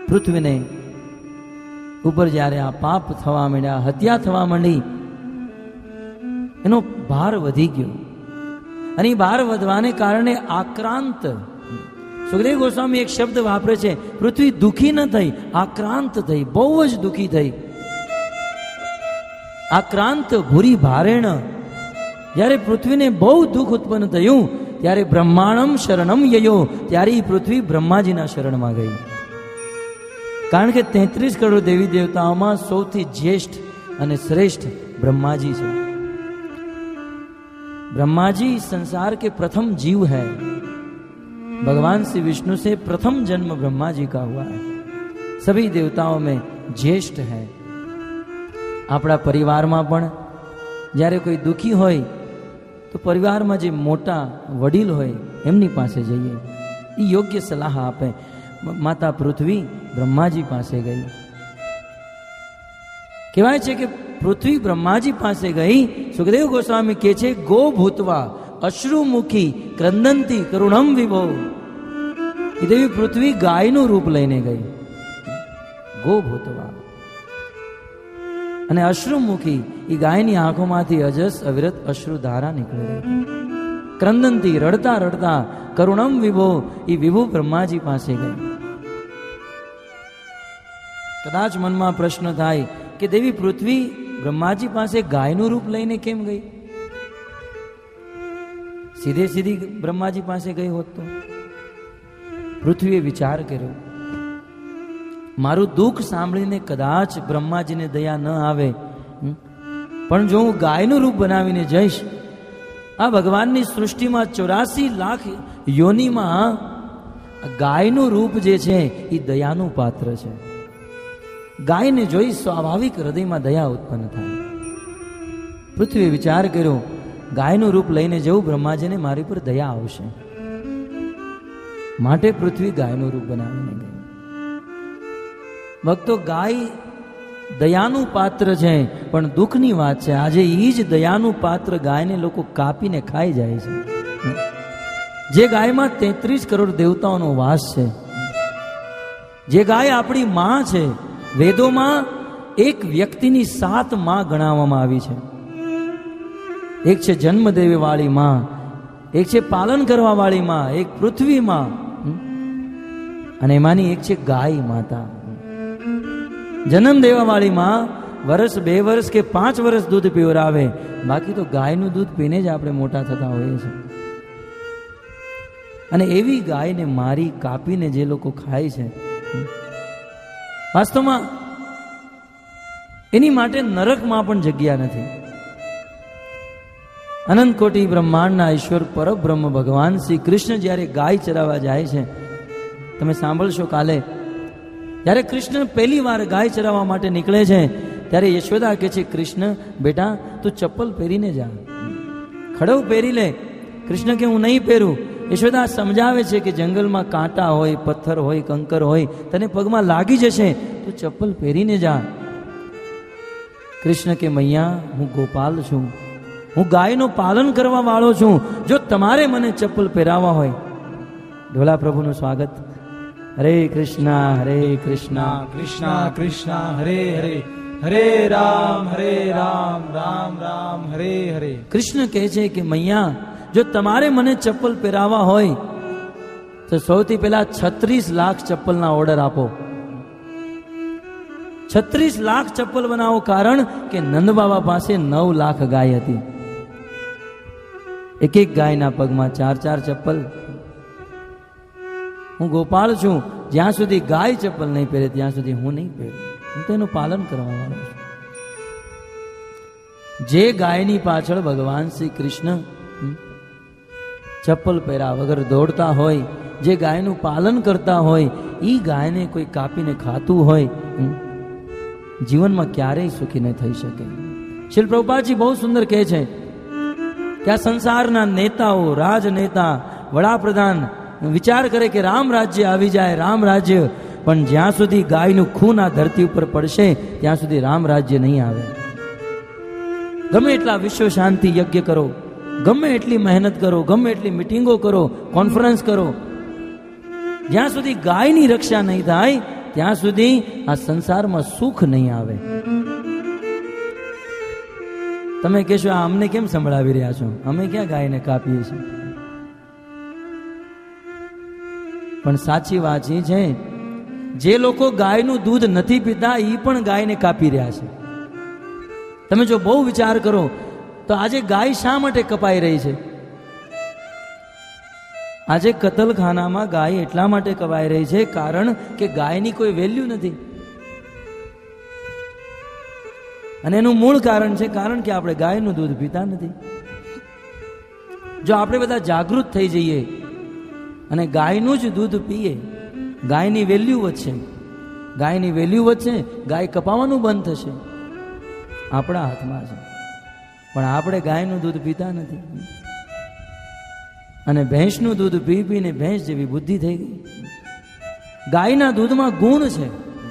પૃથ્વીને ઉપર જ્યારે આ પાપ થવા માંડ્યા, હત્યા થવા માંડી, એનો ભાર વધી ગયો. અને એ ભાર વધવાને કારણે આક્રાંત, સુખદેવ ગોસ્વામી એક શબ્દ વાપરે છે, પૃથ્વી દુઃખી ન થઈ, આક્રાંત થઈ, બહુ જ દુઃખી થઈ. આક્રાંત ભૂરી ભારેણ, જ્યારે પૃથ્વીને બહુ દુઃખ ઉત્પન્ન થયું ત્યારે બ્રહ્માણમ શરણમ યયો, ત્યારે એ પૃથ્વી બ્રહ્માજીના શરણમાં ગઈ. કારણ કે 33 કરોડ દેવી દેવતાઓમાં સૌથી જ્યેષ્ઠ અને શ્રેષ્ઠ બ્રહ્માજી છે. ब्रह्मा जी संसार के प्रथम जीव है. भगवान श्री विष्णु से प्रथम जन्म ब्रह्मा जी का हुआ है. सभी देवताओं में ज्येष्ठ है. આપણા પરિવારમાં પણ જ્યારે કોઈ દુઃખી હોય તો પરિવારમાં જે મોટા વડીલ હોય એમની પાસે જઈએ, એ યોગ્ય સલાહ આપે. માતા પૃથ્વી બ્રહ્માજી પાસે ગઈ. કહેવાય છે કે પૃથ્વી બ્રહ્માજી પાસે ગઈ. સુખદેવ ગોસ્વામી કહે છે, ગો ભૂતવા અશ્રુમુખી ક્રંદંતી કરુણમ વિભો. એ દેવી પૃથ્વી ગાયનું રૂપ લઈને ગઈ. ગો ભૂતવા અને અશ્રુમુખી, એ ગાયની આંખોમાંથી અજસ અવિરત અશ્રુધારા નીકળી રહી. ક્રંદંતી, રડતા રડતા, કરુણમ વિભો, એ વિભુ બ્રહ્માજી પાસે ગઈ. કદાચ મનમાં પ્રશ્ન થાય કે દેવી પૃથ્વી બ્રહ્માજી પાસે ગાયનું રૂપ લઈને કેમ ગઈ? સીધે સીધી બ્રહ્માજી પાસે ગઈ હોત તો? પૃથ્વીએ વિચાર કર્યો, મારું દુઃખ સાંભળીને કદાચ બ્રહ્માજીને દયા ન આવે, પણ જો હું ગાયનું રૂપ બનાવીને જઈશ, આ ભગવાનની સૃષ્ટિમાં 84 લાખ યોનિમાં ગાયનું રૂપ જે છે એ દયાનું પાત્ર છે. ગાયને જોઈ સ્વાભાવિક હૃદયમાં દયા ઉત્પન્ન થાય. પૃથ્વીએ વિચાર કર્યો, ગાયનું રૂપ લઈને જવું, બ્રહ્માજીને મારી પર દયા આવશે. માટે પૃથ્વી ગાયનું રૂપ બનાવીને ગઈ. ભક્તો, ગાય દયાનું પાત્ર છે, પણ દુઃખની વાત છે, આજે એ જ દયાનું પાત્ર ગાયને લોકો કાપીને ખાઈ જાય છે. જે ગાયમાં 33 કરોડ દેવતાઓનો વાસ છે, જે ગાય આપણી માં છે. વેદોમાં એક વ્યક્તિની 7 માં ગણાવવામાં આવી છે. એક છે જન્મ દેવી વાળી માં, એક છે પાલન કરવા વાળી માં, એક પૃથ્વી માં, અને એમાંની એક છે ગાય માતા. જન્મ દેવા વાળી માં વર્ષ 2 વર્ષ કે 5 વર્ષ દૂધ પીવરાવે, બાકી તો ગાયનું દૂધ પીને જ આપણે મોટા થતા હોઈએ છીએ. અને એવી ગાયને મારી કાપીને જે લોકો ખાય છે, વાસ્તવમાં એની માટે નરકમાં પણ જગ્યા નથી. અનંત કોટી બ્રહ્માંડના ઈશ્વર પરબ્રહ્મ ભગવાન શ્રી કૃષ્ણ જ્યારે ગાય ચરાવવા જાય છે, તમે સાંભળશો કાલે, જ્યારે કૃષ્ણ પહેલી વાર ગાય ચરાવવા માટે નીકળે છે, ત્યારે યશોદા કહે છે, કૃષ્ણ બેટા તું ચપ્પલ પહેરીને જા, ખડવ પહેરી લે. કૃષ્ણ કે હું નહીં પહેરું. યશોદા સમજાવે છે કે જંગલમાં કાંટા હોય, પથ્થર હોય, કંકર હોય, તને પગમાં લાગી જશે, તું ચપ્પલ પહેરીને જા. કૃષ્ણ કે મૈયા, હું ગોપાલ છું, હું ગાયનું પાલન કરવા વાળો છું. જો તમારે મને ચપ્પલ પહેરાવા હોય, ઢોલા પ્રભુનું સ્વાગત. હરે કૃષ્ણ કૃષ્ણ કૃષ્ણ હરે હરે, હરે રામ રામ રામ હરે હરે. કૃષ્ણ કહે છે કે મૈયા, જો તમારે મને ચપ્પલ પહેરાવા હોય તો સૌથી પહેલા 36 લાખ ચપ્પલના ઓર્ડર આપો. 36 લાખ ચપ્પલ બનાવો. કારણ કે નંદ બાબા પાસે 9 લાખ ગાય હતી. એક એક ગાયના પગમાં 4 ચપ્પલ. હું ગોપાલ છું, જ્યાં સુધી ગાય ચપ્પલ નહીં પહેરે ત્યાં સુધી હું નહીં પહેરું. હું તો એનું પાલન કરવા વાળો છું. જે ગાયની પાછળ ભગવાન શ્રી કૃષ્ણ ચપ્પલ પહેર્યા વગર દોડતા હોય, જે ગાયનું પાલન કરતા હોય, એ ગાયને કોઈ કાપીને ખાતું હોય, જીવનમાં ક્યારેય સુખી ન થઈ શકે. શ્રીલ પ્રભુપાદજી બહુ સુંદર કહે છે કે આ સંસારના નેતાઓ, રાજનેતા, વડાપ્રધાન વિચાર કરે કે રામ રાજ્ય આવી જાય, રામ રાજ્ય, પણ જ્યાં સુધી ગાયનું ખૂન આ ધરતી ઉપર પડશે ત્યાં સુધી રામ રાજ્ય નહીં આવે. ગમે એટલા વિશ્વ શાંતિ યજ્ઞ કરો, ગમે એટલી મહેનત કરો, ગમે એટલી મિટિંગો કરો, કોન્ફરન્સ કરો, જ્યાં સુધી ગાયની રક્ષા નહીં થાય ત્યાં સુધી આ સંસારમાં સુખ નહીં આવે. તમે કહેશો આ અમને કેમ સંભળાવી રહ્યા છો, અમે ક્યાં ગાયને કાપીએ છીએ? પણ સાચી વાત એ છે, જે લોકો ગાયનું દૂધ નથી પીતા એ પણ ગાયને કાપી રહ્યા છે. તમે જો બહુ વિચાર કરો તો આજે ગાય શા માટે કપાઈ રહી છે? આજે કતલખાનામાં ગાય એટલા માટે કપાઈ રહી છે કારણ કે ગાયની કોઈ વેલ્યુ નથી. અને એનું મૂળ કારણ છે કારણ કે આપણે ગાયનું દૂધ પીતા નથી. જો આપણે બધા જાગૃત થઈ જઈએ અને ગાયનું જ દૂધ પીએ, ગાયની વેલ્યુ વધશે. ગાયની વેલ્યુ વધશે, ગાય કપાવાનું બંધ થશે. આપણા હાથમાં છે. પણ આપણે ગાયનું દૂધ પીતા નથી અને ભેંસનું દૂધ પી પીને ભેંસ જેવી બુદ્ધિ થઈ ગઈ. ગાયના દૂધમાં ગુણ છે.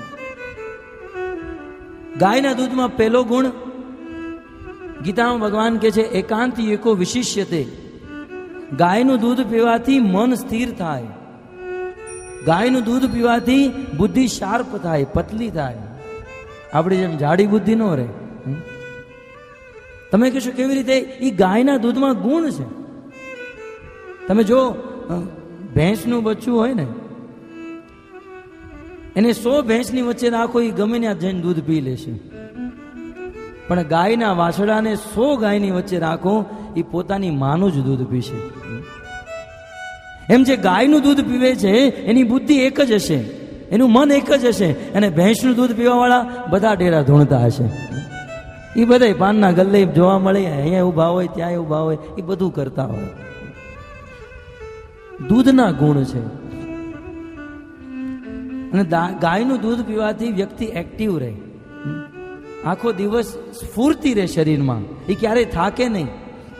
ગાયના દૂધમાં પહેલો ગુણ, ગીતામાં ભગવાન કહે છે એકાંતી એકો વિશિષ્યતે. ગાયનું દૂધ પીવાથી મન સ્થિર થાય. ગાયનું દૂધ પીવાથી બુદ્ધિ શાર્પ થાય, પતલી થાય. આપણી જેમ જાડી બુદ્ધિ ન રહે. તમે કહેશો કેવી રીતે? એ ગાયના દૂધમાં ગુણ છે. તમે જો ભેંસનું બચ્ચું હોય ને, એને 100 ભેંસની વચ્ચે રાખો, એ ગમે ત્યાં જઈને દૂધ પી લેશે. પણ ગાયના વાછડાને 100 ગાયની વચ્ચે રાખો, એ પોતાની માનું જ દૂધ પીશે. એમ જે ગાયનું દૂધ પીવે છે એની બુદ્ધિ એક જ હશે, એનું મન એક જ હશે. અને ભેંસનું દૂધ પીવા વાળા બધા ડેરા ધૂણતા હશે. એ બધા પાનના ગલ્લે જોવા મળે, અહીંયા ઉભા હોય, ત્યાં ઉભા હોય, એ બધું કરતા હોય. દૂધના ગુણ છે. અને ગાયનું દૂધ પીવાથી વ્યક્તિ એક્ટિવ રહે, આખો દિવસ સ્ફૂર્તિ રહે શરીરમાં, એ ક્યારેય થાકે નહીં.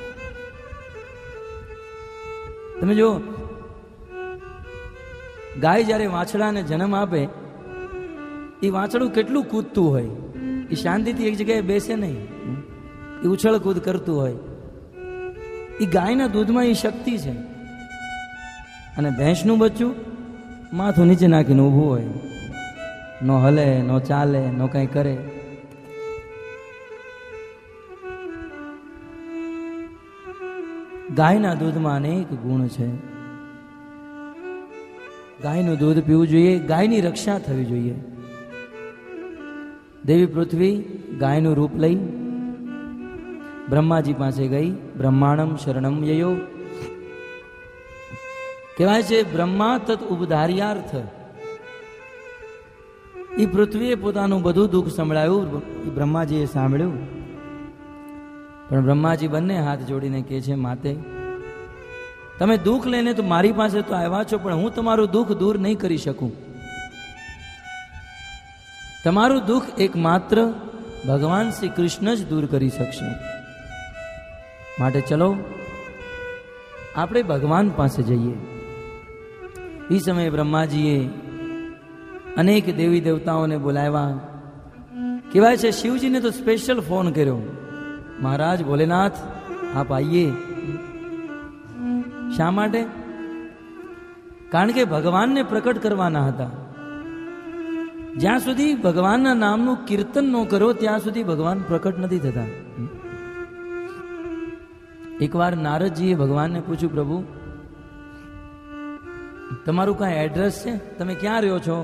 તમે જો ગાય જ્યારે વાછડાને જન્મ આપે, એ વાછડું કેટલું કૂદતું હોય, એ શાંતિથી એક જગ્યાએ બેસે નહીં, એ ઉછળ કૂદ કરતું હોય. એ ગાયના દૂધમાં એ શક્તિ છે. અને ભેંસનું બચ્ચું માથું નીચે નાખીને ઊભું હોય, નો હલે, નો ચાલે, નો કંઈ કરે. ગાયના દૂધમાં અનેક ગુણ છે. ગાયનું દૂધ પીવું જોઈએ, ગાયની રક્ષા થવી જોઈએ. દેવી પૃથ્વી ગાયનું રૂપ લઈ બ્રહ્માજી પાસે ગઈ. બ્રહ્માણમ શરણમ યયો. કહેવાય છે બ્રહ્મા તત ઉપધાર્યાર્થ. એ પૃથ્વીએ પોતાનું બધું દુઃખ સંભળાયું, એ બ્રહ્માજીએ સાંભળ્યું. પણ બ્રહ્માજી બંને હાથ જોડીને કહે છે, માતે તમે દુઃખ લઈને તો મારી પાસે તો આવ્યા છો, પણ હું તમારું દુઃખ દૂર નહીં કરી શકું. તમારું દુઃખ એકમાત્ર ભગવાન શ્રી કૃષ્ણ જ દૂર કરી શકશે. માટે ચલો આપણે ભગવાન પાસે જઈએ. એ સમયે બ્રહ્માજીએ અનેક દેવી દેવતાઓને બોલાવ્યા. કહેવાય છે શિવજીને તો સ્પેશિયલ ફોન કર્યો, મહારાજ ભોલેનાથ આપ આઈએ. શા માટે? કારણ કે ભગવાનને પ્રકટ કરવાના હતા. જ્યાં સુધી ભગવાનના નામનું કીર્તન ન કરો ત્યાં સુધી ભગવાન પ્રકટ નથી થતા. એકવાર નારદજીએ ભગવાનને પૂછ્યું, પ્રભુ તમારું કાંઈ એડ્રેસ છે? તમે ક્યાં રહ્યો છો?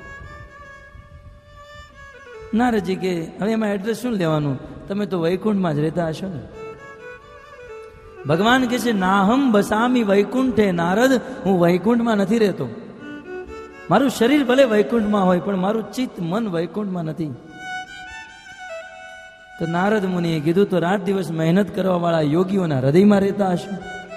નારદજી કે હવે એમાં એડ્રેસ શું લેવાનું, તમે તો વૈકુંઠમાં જ રહેતા હશો ને. ભગવાન કહે છે નાહમ બસામી વૈકુંઠે. નારદ, હું વૈકુંઠમાં નથી રહેતો. મારું શરીર ભલે વૈકુંઠમાં હોય પણ મારું ચિત્ત મન વૈકુંઠમાં નથી. તો નારદ મુનિએ કીધું, તો રાત દિવસ મહેનત કરવા વાળા યોગીઓના હૃદયમાં રહેતા હશો.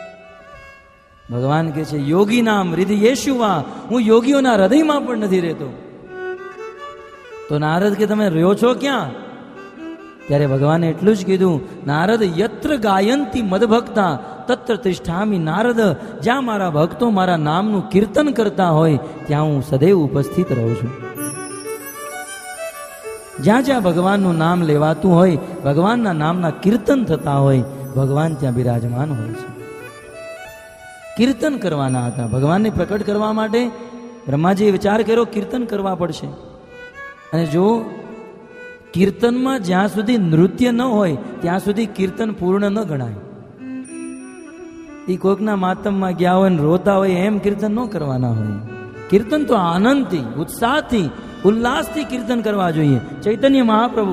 ભગવાન કહે છે યોગી નામ હૃદયેશુવા. હું યોગીઓના હૃદયમાં પણ નથી રહેતો. તો નારદ કે તમે રહ્યો છો ક્યાં? ત્યારે ભગવાને એટલું જ કીધું, નારદ યત્ર ગાયંતી મદભક્તા તત્ર તિષ્ઠામી. નારદ, જ્યાં મારા ભક્તો મારા નામનું કીર્તન કરતા હોય ત્યાં હું સદૈવ ઉપસ્થિત રહું છું. જ્યાં જ્યાં ભગવાનનું નામ લેવાતું હોય, ભગવાનના નામના કીર્તન થતા હોય, ભગવાન ત્યાં બિરાજમાન હોય છે. કીર્તન કરવાના હતા. ભગવાનને પ્રકટ કરવા માટે બ્રહ્માજીએ વિચાર કર્યો કીર્તન કરવા પડશે. અને જો કીર્તનમાં જ્યાં સુધી નૃત્ય ન હોય ત્યાં સુધી કીર્તન પૂર્ણ ન ગણાય. એ કોઈકના માતમમાં ગયા હોય ને રોતા હોય એમ કીર્તન ન કરવાના હોય. કીર્તન તો આનંદથી, ઉત્સાહથી, ઉલ્લાસથી કીર્તન કરવા જોઈએ. ચૈતન્ય મહાप्रभु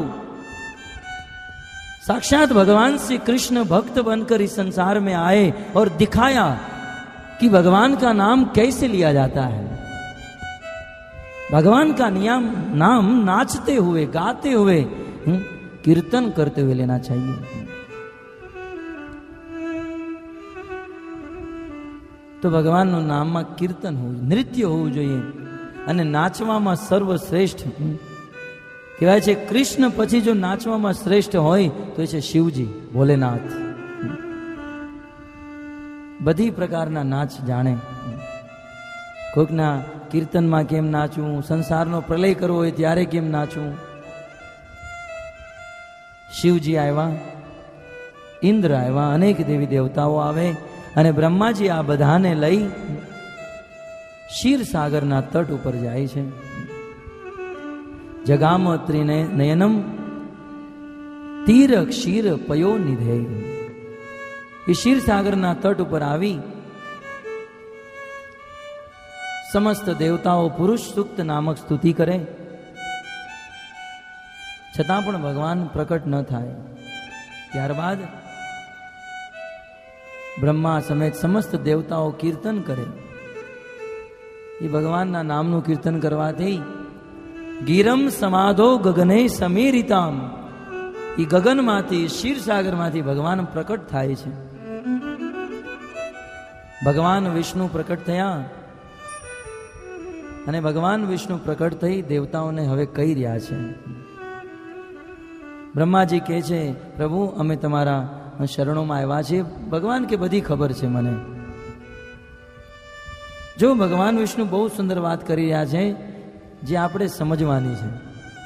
साक्षात भगवान श्री कृष्ण भक्त बनकर इस संसार में आए और दिखाया कि भगवान का नाम कैसे लिया जाता है. भगवान का नाम नाचते हुए, गाते हुए, कीर्तन करते हुए लेना चाहिए. तो भगवान નું નામમાં કીર્તન હોવું, નૃત્ય હોવું જોઈએ. અને નાચવામાં સર્વશ્રેષ્ઠ કહેવાય છે કૃષ્ણ પછી જો નાચવામાં શ્રેષ્ઠ હોય તો એ છે શિવજી, ભોલેનાથ. બધી પ્રકારના નાચ જાણે. કોઈકના કીર્તનમાં કેમ નાચવું, સંસારનો પ્રલય કરવો હોય ત્યારે કેમ નાચવું. શિવજી આવ્યા, ઇન્દ્ર આવ્યા, અનેક દેવી દેવતાઓ આવે અને બ્રહ્માજી આ બધાને લઈ ક્ષીરસાગરના તટ ઉપર જાય છે. જગામ ત્રિનયનમ તીર ક્ષીર પયો નિધે. એ ક્ષીરસાગરના તટ ઉપર આવી સમસ્ત દેવતાઓ પુરુષ સૂક્ત નામક સ્તુતિ કરે, છતાં પણ ભગવાન પ્રકટ ન થાય. ત્યારબાદ બ્રહ્મા સમેત સમસ્ત દેવતાઓ કીર્તન કરે. એ ભગવાનના નામનું કીર્તન કરવાથી ગીરમ સમાધો ગગને સમેરિતામ, એ ગગનમાંથી, ક્ષીરસાગરમાંથી ભગવાન પ્રકટ થાય છે. ભગવાન વિષ્ણુ પ્રકટ થયા અને ભગવાન વિષ્ણુ પ્રકટ થઈ દેવતાઓને હવે કહી રહ્યા છે. બ્રહ્માજી કહે છે પ્રભુ અમે તમારા શરણોમાં આવ્યા છીએ. ભગવાન કે બધી ખબર છે મને. જો ભગવાન વિષ્ણુ બહુ સુંદર વાત કરી રહ્યા છે જે આપણે સમજવાની છે.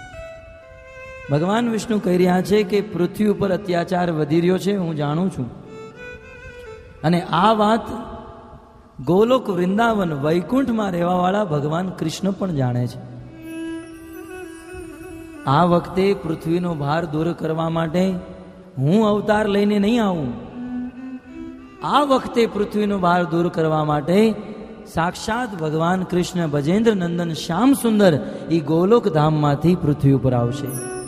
ભગવાન વિષ્ણુ કહી રહ્યા છે કે પૃથ્વી ઉપર અત્યાચાર વધી રહ્યો છે, હું જાણું છું. અને આ વાત ગોલોક વૃંદાવન વૈકુંઠમાં રહેવાવાળા ભગવાન કૃષ્ણ પણ જાણે છે. આ વખતે પૃથ્વીનો ભાર દૂર કરવા માટે હું અવતાર લઈને નહીં આવું. આ વખતે પૃથ્વીનો ભાર દૂર કરવા માટે સાક્ષાત ભગવાન કૃષ્ણ ભજેન્દ્ર નંદન શ્યામ સુંદર એ ગોલોક ધામમાંથી પૃથ્વી ઉપર આવશે.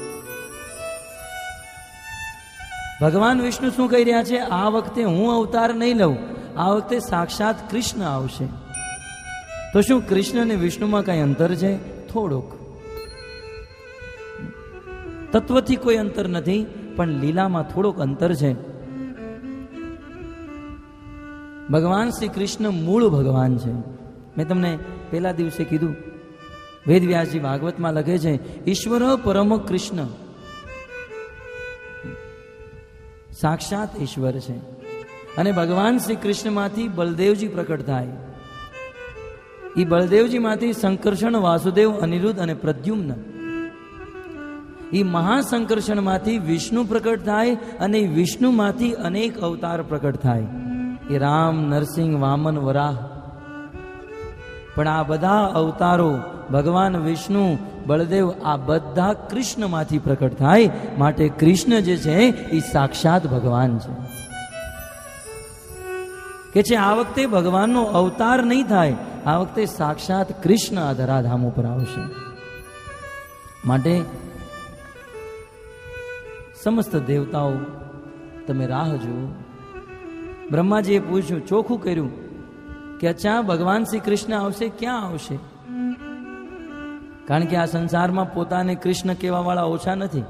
ભગવાન વિષ્ણુ શું કહી રહ્યા છે? આ વખતે હું અવતાર નહીં લઉં, આ વખતે સાક્ષાત કૃષ્ણ આવશે. તો શું કૃષ્ણ અને વિષ્ણુમાં કઈ અંતર છે? થોડુંક. તત્વથી કોઈ અંતર નથી, પણ લીલામાં થોડોક અંતર છે. ભગવાન શ્રી કૃષ્ણ મૂળ ભગવાન છે. મેં તમને પહેલા દિવસે કીધું, વેદવ્યાસજી ભાગવતમાં લખે છે ઈશ્વર પરમ કૃષ્ણ, સાક્ષાત ઈશ્વર છે. અને ભગવાન શ્રી કૃષ્ણમાંથી બલદેવજી પ્રકટ થાય. એ બલદેવજીમાંથી સંકર્ષણ, વાસુદેવ, અનિરુદ્ધ અને પ્રદ્યુમ્ન. એ મહાસંકર્ષણમાંથી વિષ્ણુ પ્રકટ થાય અને વિષ્ણુમાંથી અનેક અવતાર પ્રકટ થાય. એ રામ, નરસિંહ, વામન, વરાહ. પણ આ બધા અવતારો ભગવાન વિષ્ણુ, બળદેવ આ બધા કૃષ્ણમાંથી પ્રકટ થાય. માટે કૃષ્ણ જે છે એ સાક્ષાત ભગવાન છે. કે છે આ વખતે ભગવાનનો અવતાર નહીં થાય, આ વખતે સાક્ષાત કૃષ્ણ આ ધરાધામ ઉપર આવશે. માટે સમસ્ત દેવતાઓ તમે રાહ જુઓ. બ્રહ્માજીએ પૂછ્યું, ચોખ્ખું કર્યું કે અચ્છા ભગવાન શ્રી કૃષ્ણ આવશે, ક્યાં આવશે? કારણ કે આ સંસારમાં પોતાને કૃષ્ણ કહેવા વાળા ઓછા નથી.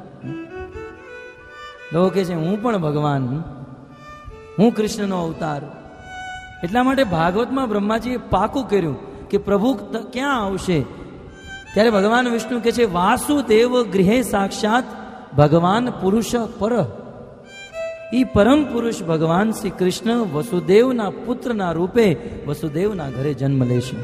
લોકો કે છે હું પણ ભગવાન, હું કૃષ્ણનો અવતાર. એટલા માટે ભાગવતમાં બ્રહ્માજીએ પાકું કર્યું કે પ્રભુ ક્યાં આવશે? ત્યારે ભગવાન વિષ્ણુ કે છે વાસુદેવ ગૃહે સાક્ષાત ભગવાન પુરુષ પર. ઈ પરમ પુરુષ ભગવાન શ્રી કૃષ્ણ વસુદેવના પુત્રના રૂપે વસુદેવના ઘરે જન્મ લેશે.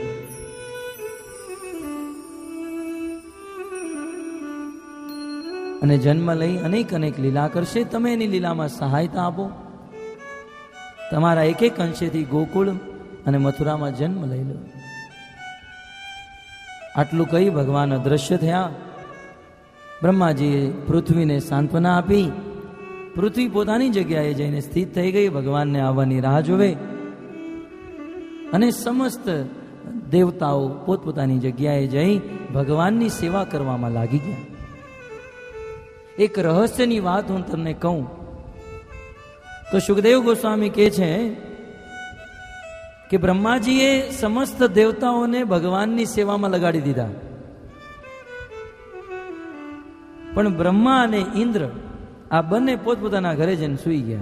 અને જન્મ લઈ અનેક અનેક લીલા કરશે. તમે એની લીલામાં સહાયતા આપો. તમારા એક એક અંશેથી ગોકુળ અને મથુરામાં જન્મ લઈ લો. આટલું કહી ભગવાન અદ્રશ્ય થયા. બ્રહ્માજીએ પૃથ્વીને સાંત્વના આપી. પૃથ્વી પોતાની જગ્યાએ જઈને સ્થિત થઈ ગઈ, ભગવાનને આવવાની રાહ જોવે. અને સમસ્ત દેવતાઓ પોતપોતાની જગ્યાએ જઈ ભગવાનની સેવા કરવામાં લાગી ગયા. એક રહસ્યની વાત હું તમને કહું તો સુખદેવ ગોસ્વામી કહે છે કે બ્રહ્માજીએ સમસ્ત દેવતાઓને ભગવાનની સેવામાં લગાડી દીધા, પણ બ્રહ્મા અને ઇન્દ્ર આ બંને પોતપોતાના ઘરે જઈને સૂઈ ગયા.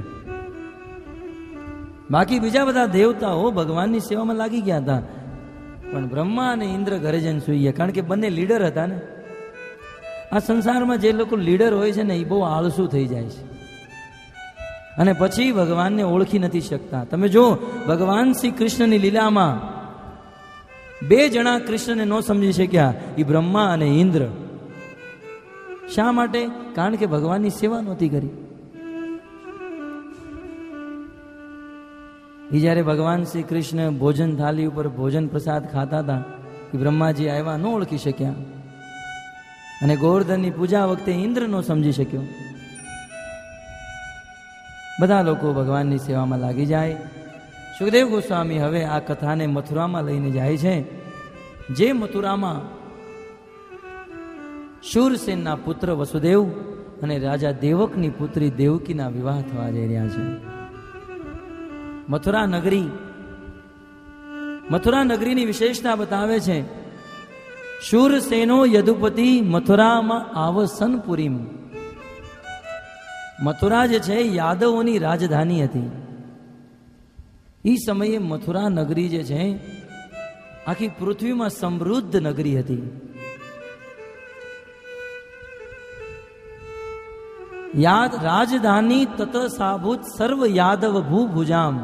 બાકી બીજા બધા દેવતાઓ ભગવાનની સેવામાં લાગી ગયા હતા, પણ બ્રહ્મા અને ઇન્દ્ર ઘરે જઈને સૂઈ ગયા, કારણ કે બંને લીડર હતા ને. આ સંસારમાં જે લોકો લીડર હોય છે ને એ બહુ આળસુ થઈ જાય છે અને પછી ભગવાનને ઓળખી નથી શકતા. તમે જો ભગવાન શ્રી કૃષ્ણની લીલામાં 2 જણા કૃષ્ણને ન સમજી શક્યા, એ બ્રહ્મા અને ઇન્દ્ર. શા માટે? કારણ કે ભગવાનની સેવા નહોતી કરી. એ જ્યારે ભગવાન શ્રી કૃષ્ણ ભોજન થાળી ઉપર ભોજન પ્રસાદ ખાતા હતા, એ બ્રહ્માજી આવ્યા, ન ઓળખી શક્યા. અને ગોવર્ધનની પૂજા વખતે ઇન્દ્ર નો સમજી શક્યો. બધા લોકો ભગવાનની સેવામાં લાગી જાય. સુખદેવ ગોસ્વામી હવે આ કથાને મથુરામાં લઈને જાય છે. જે મથુરામાં શૂરસેનના પુત્ર વસુદેવ અને રાજા દેવકની પુત્રી દેવકીના વિવાહ થવા જઈ રહ્યા છે. મથુરા નગરીની વિશેષતા બતાવે છે. શૂરસેનો યદુપતિ મથુરામાં આવસનપુરીમ. મથુરા જે છે યાદવોની રાજધાની હતી. એ સમયે મથુરા નગરી જે છે આખી પૃથ્વીમાં સમૃદ્ધ નગરી હતી. રાજધાની તત સાભૂત સર્વ યાદવ ભૂભુજામ.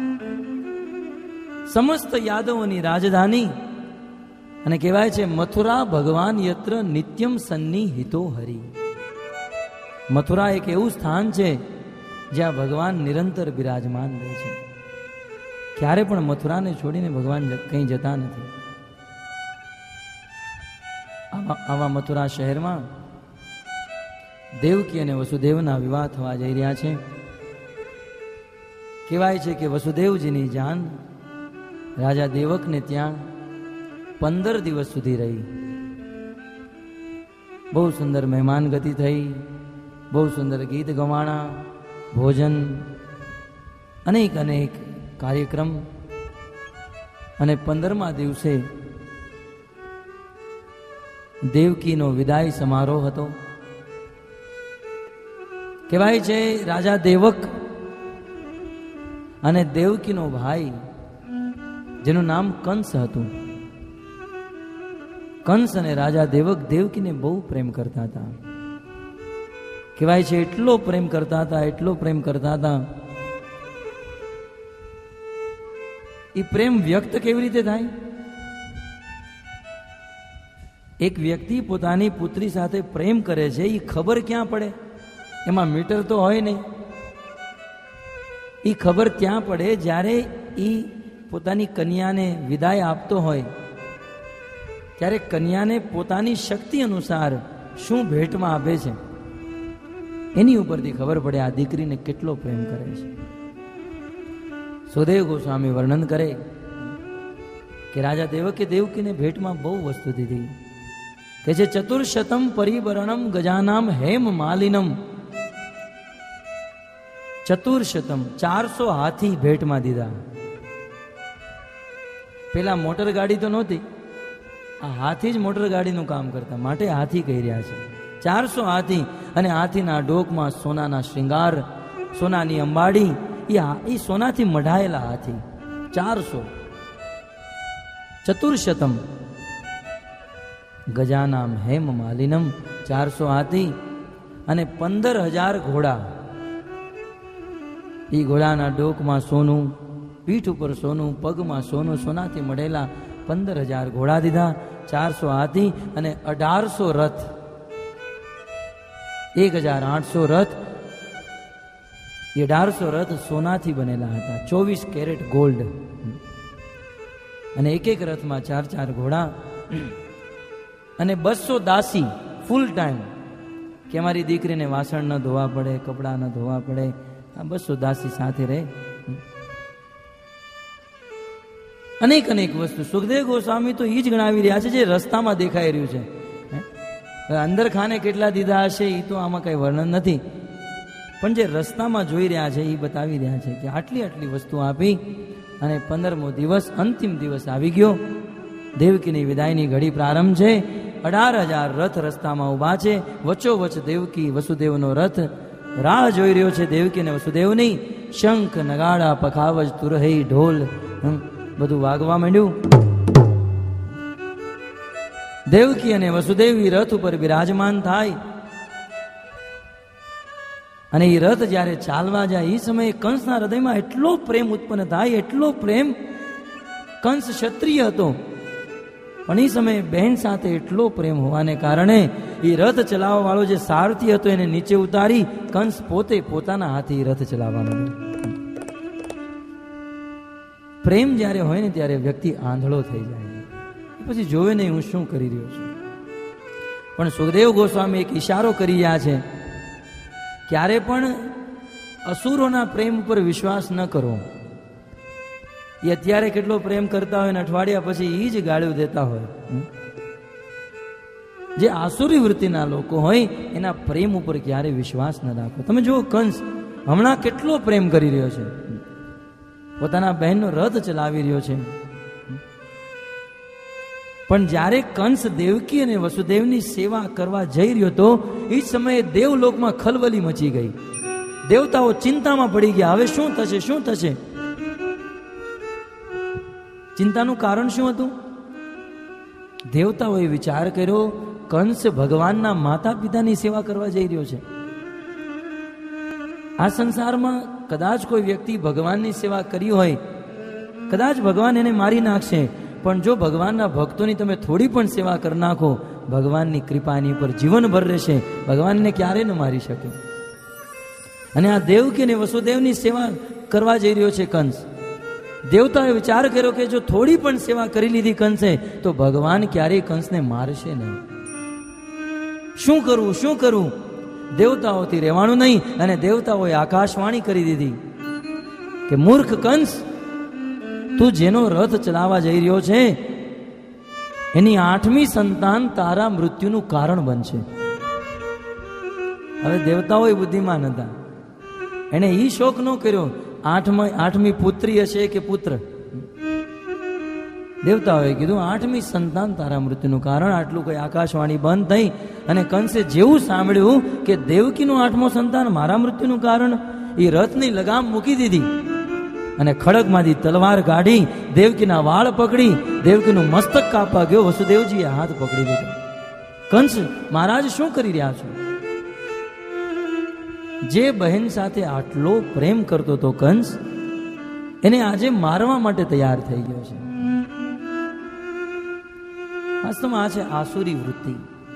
સમસ્ત યાદવોની રાજધાની. અને કહેવાય છે મથુરા ભગવાન યત્ર નિત્યમ સન્નિહિતો હરિ. મથુરા એક એવું સ્થાન છે જ્યાં ભગવાન નિરંતર બિરાજમાન રહે છે. ક્યારે પણ મથુરાને છોડીને ભગવાન કંઈ જતા નથી. આવા મથુરા શહેરમાં દેવકી અને વસુદેવના વિવાહ થવા જઈ રહ્યા છે. કહેવાય છે કે વસુદેવજીની જાન રાજા દેવકને ત્યાં 15 દિવસ સુધી રહી. બહુ સુંદર મહેમાન ગતિ થઈ, બહુ સુંદર ગીત ગવાણા, ભોજન, અનેક કાર્યક્રમ. અને 15મા દિવસે દેવકીનો વિદાય સમારોહ હતો. કહેવાય છે રાજા દેવક અને દેવકીનો ભાઈ જેનું નામ કંસ હતું. કંસ અને રાજા દેવક દેવકીને બહુ પ્રેમ કરતા હતા. કહેવાય છે એટલો પ્રેમ કરતા હતા. એ પ્રેમ વ્યક્ત કેવી રીતે થાય? એક વ્યક્તિ પોતાની પુત્રી સાથે પ્રેમ કરે છે, એ ખબર ક્યાં પડે? એમાં મીટર તો હોય નહીં. એ ખબર ત્યાં પડે જ્યારે એ પોતાની કન્યાને વિદાય આપતો હોય, ત્યારે કન્યાને પોતાની શક્તિ અનુસાર શું ભેટમાં આપે છે એની ઉપરથી ખબર પડે આ દીકરીને કેટલો પ્રેમ કરે છે. સુખદેવ ગોસ્વામી વર્ણન કરે કે રાજા દેવકે દેવકીને ભેટમાં બહુ વસ્તુ દીધી. કે છે ચતુર્શતમ પરિવરણમ ગજાનામ હેમ માલિનમ. 400 હાથી ભેટમાં દીધા. પેલા મોટર ગાડી તો નહોતી, આ હાથી જ મોટર ગાડીનું કામ કરતા, માટે હાથી કહી રહ્યા છે. 400 હાથી, અને હાથીના ડોકમાં સોનાના શ્રૃંગાર, સોનાની અંબાડી, એ સોનાથી મઢાયેલા હાથી 400. ચતુર્શતમ ગજાનામ હેમ માલિનમ. 400 હાથી અને 15,000 ઘોડા. એ ઘોડાના ડોકમાં સોનું, પીઠ ઉપર સોનું, પગમાં સોનું, સોનાથી મઢેલા 15,000 ઘોડા દીધા. 400 હાથી અને 1800 રથ, 1800 રથ. એ 1800 રથ સોનાથી બનેલા હતા, 24 કેરેટ ગોલ્ડ. અને એક રથમાં 4 ઘોડા. અને 200 દાસી ફૂલ ટાઈમ, કે અમારી દીકરીને વાસણ ન ધોવા પડે, કપડાં ન ધોવા પડે, આ 200 દાસી સાથે રહે. અનેક અનેક વસ્તુ સુખદેવ ગોસ્વામી તો એ જ ગણાવી રહ્યા છે જે રસ્તામાં દેખાઈ રહ્યું છે. અંદર ખાને કેટલા દીધા હશે એ તો આમાં કઈ વર્ણન નથી, પણ જે રસ્તામાં જોઈ રહ્યા છે એ બતાવી રહ્યા છે કે આટલી આટલી વસ્તુ આપી અને 15મો દિવસ, અંતિમ દિવસ આવી ગયો. દેવકીની વિદાયની ઘડી પ્રારંભ છે. 18,000 રથ રસ્તામાં ઉભા છે. વચ્ચોવચ્ચ દેવકી વસુદેવનો રથ રાહ જોઈ રહ્યો છે. દેવકી અને વસુદેવની શંખ, નગાડા, પખાવજ, તુરહઈ, ઢોલ બધું વાગવા માંડ્યું. દેવકી અને વસુદેવી રથ ઉપર બિરાજમાન થાય અને એ રથ જ્યારે ચાલવા જાય એ સમયે કંસના હૃદયમાં એટલો પ્રેમ ઉત્પન્ન થાય, એટલો પ્રેમ. કંસ ક્ષત્રિય હતો, પણ એ સમયે બહેન સાથે એટલો પ્રેમ હોવાને કારણે એ રથ ચલાવવા વાળો જે સારથી હતો એને નીચે ઉતારી કંસ પોતે પોતાના હાથે રથ ચલાવવા માંડ્યો. પ્રેમ જ્યારે હોય ને ત્યારે વ્યક્તિ આંધળો થઈ જાય, પછી જોવે નહીં હું શું કરી રહ્યો છું. પણ સુખદેવ ગોસ્વામી એક ઈશારો કરી રહ્યા છે, ક્યારે પણ અસુરોના પ્રેમ ઉપર વિશ્વાસ ન કરો. એ અત્યારે કેટલો પ્રેમ કરતા હોય ને અઠવાડિયા પછી એ જ ગાળ્યું દેતા હોય. જે આસુરી વૃત્તિના લોકો હોય એના પ્રેમ ઉપર ક્યારે વિશ્વાસ ન રાખો. તમે જુઓ કંસ હમણાં કેટલો પ્રેમ કરી રહ્યો છે, પોતાના બહેનનો રથ ચલાવી રહ્યો છે. પણ જ્યારે કંસ દેવકી અને વસુદેવની સેવા કરવા જઈ રહ્યો હતો એ સમયે દેવલોકમાં ખલબલી મચી ગઈ. દેવતાઓ ચિંતામાં પડી ગયા, હવે શું થશે, શું થશે. ચિંતાનું કારણ શું હતું? દેવતાઓએ વિચાર કર્યો કંસ ભગવાનના માતા પિતાની સેવા કરવા જઈ રહ્યો છે. આ સંસારમાં કદાચ કોઈ વ્યક્તિ ભગવાનની સેવા કરી હોય, કદાચ ભગવાન એને મારી નાખશે, પણ જો ભગવાનના ભક્તોની તમે થોડી પણ સેવા કરી નાખો, ભગવાનની કૃપા એની ઉપર જીવનભર રહેશે, ભગવાનને ક્યારે ન મારી શકે. અને આ દેવકી અને વસુદેવની સેવા કરવા જઈ રહ્યો છે કંસ. દેવતાએ વિચાર કર્યો કે જો થોડી પણ સેવા કરી લીધી કંસે તો ભગવાન ક્યારેય કંસને મારશે નહીં. શું કરવું, શું કરવું? દેવતાઓથી રહેવાનું નહીં. અને દેવતાઓએ આકાશવાણી કરી દીધી કે મૂર્ખ કંસ, તું જેનો રથ ચલાવવા જઈ રહ્યો છે એની 8મી સંતાન તારા મૃત્યુનું કારણ બનશે. હવે દેવતાઓ બુદ્ધિમાન હતા, એને ઈ શોક ન કર્યો 8મી પુત્રી હશે કે પુત્ર. દેવતાઓએ કીધું 8મી સંતાન તારા મૃત્યુનું કારણ. આટલું કઈ આકાશવાણી બંધ થઈ અને કંસે જેવું સાંભળ્યું કે દેવકીનું 8મો સંતાન મારા મૃત્યુનું કારણ, એ રથની લગામ મૂકી દીધી અને ખડગમાંથી તલવાર કાઢી દેવકીના વાળ પકડી દેવકીનું મસ્તક કાપવા ગયો. વસુદેવજીએ હાથ પકડી લીધો. કંસ, મહારાજ શું કરી રહ્યા છો? જે બહેન સાથે આટલો પ્રેમ કરતો હતો કંસ, એને આજે મારવા માટે તૈયાર થઈ ગયો છે. વાસ્તવમાં આ છે આસુરી વૃત્તિ.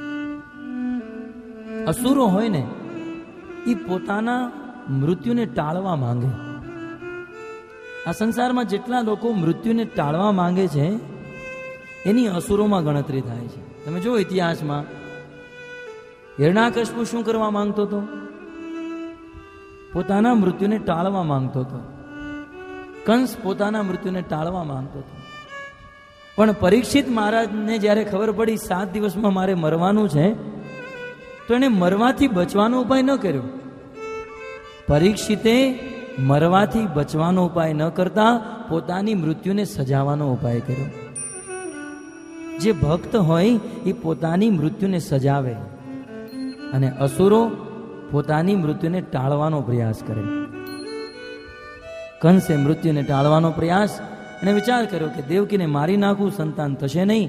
અસુરો હોય ને એ પોતાના મૃત્યુને ટાળવા માંગે. આ સંસારમાં જેટલા લોકો મૃત્યુને ટાળવા માંગે છે એની અસુરોમાં ગણતરી થાય છે. તમે જો ઇતિહાસમાં હિરણ્યકશિપુ શું કરવા માંગતો હતો? પોતાના મૃત્યુને ટાળવા માંગતો હતો. કંસ પોતાના મૃત્યુને ટાળવા માંગતો હતો. પણ પરીક્ષિત મહારાજને જ્યારે ખબર પડી 7 દિવસમાં મારે મરવાનું છે, તો એને મરવાથી બચવાનો ઉપાય ન કર્યો. પરીક્ષિતે મરવાથી બચવાનો ઉપાય ન કરતા પોતાની મૃત્યુને સજાવવાનો ઉપાય કર્યો. જે ભક્ત હોય એ પોતાની મૃત્યુને સજાવે અને અસુરો પોતાની મૃત્યુને ટાળવાનો પ્રયાસ કરે. કંસે મૃત્યુને ટાળવાનો પ્રયાસ અને વિચાર કર્યો કે દેવકીને મારી નાખું, સંતાન થશે નહીં.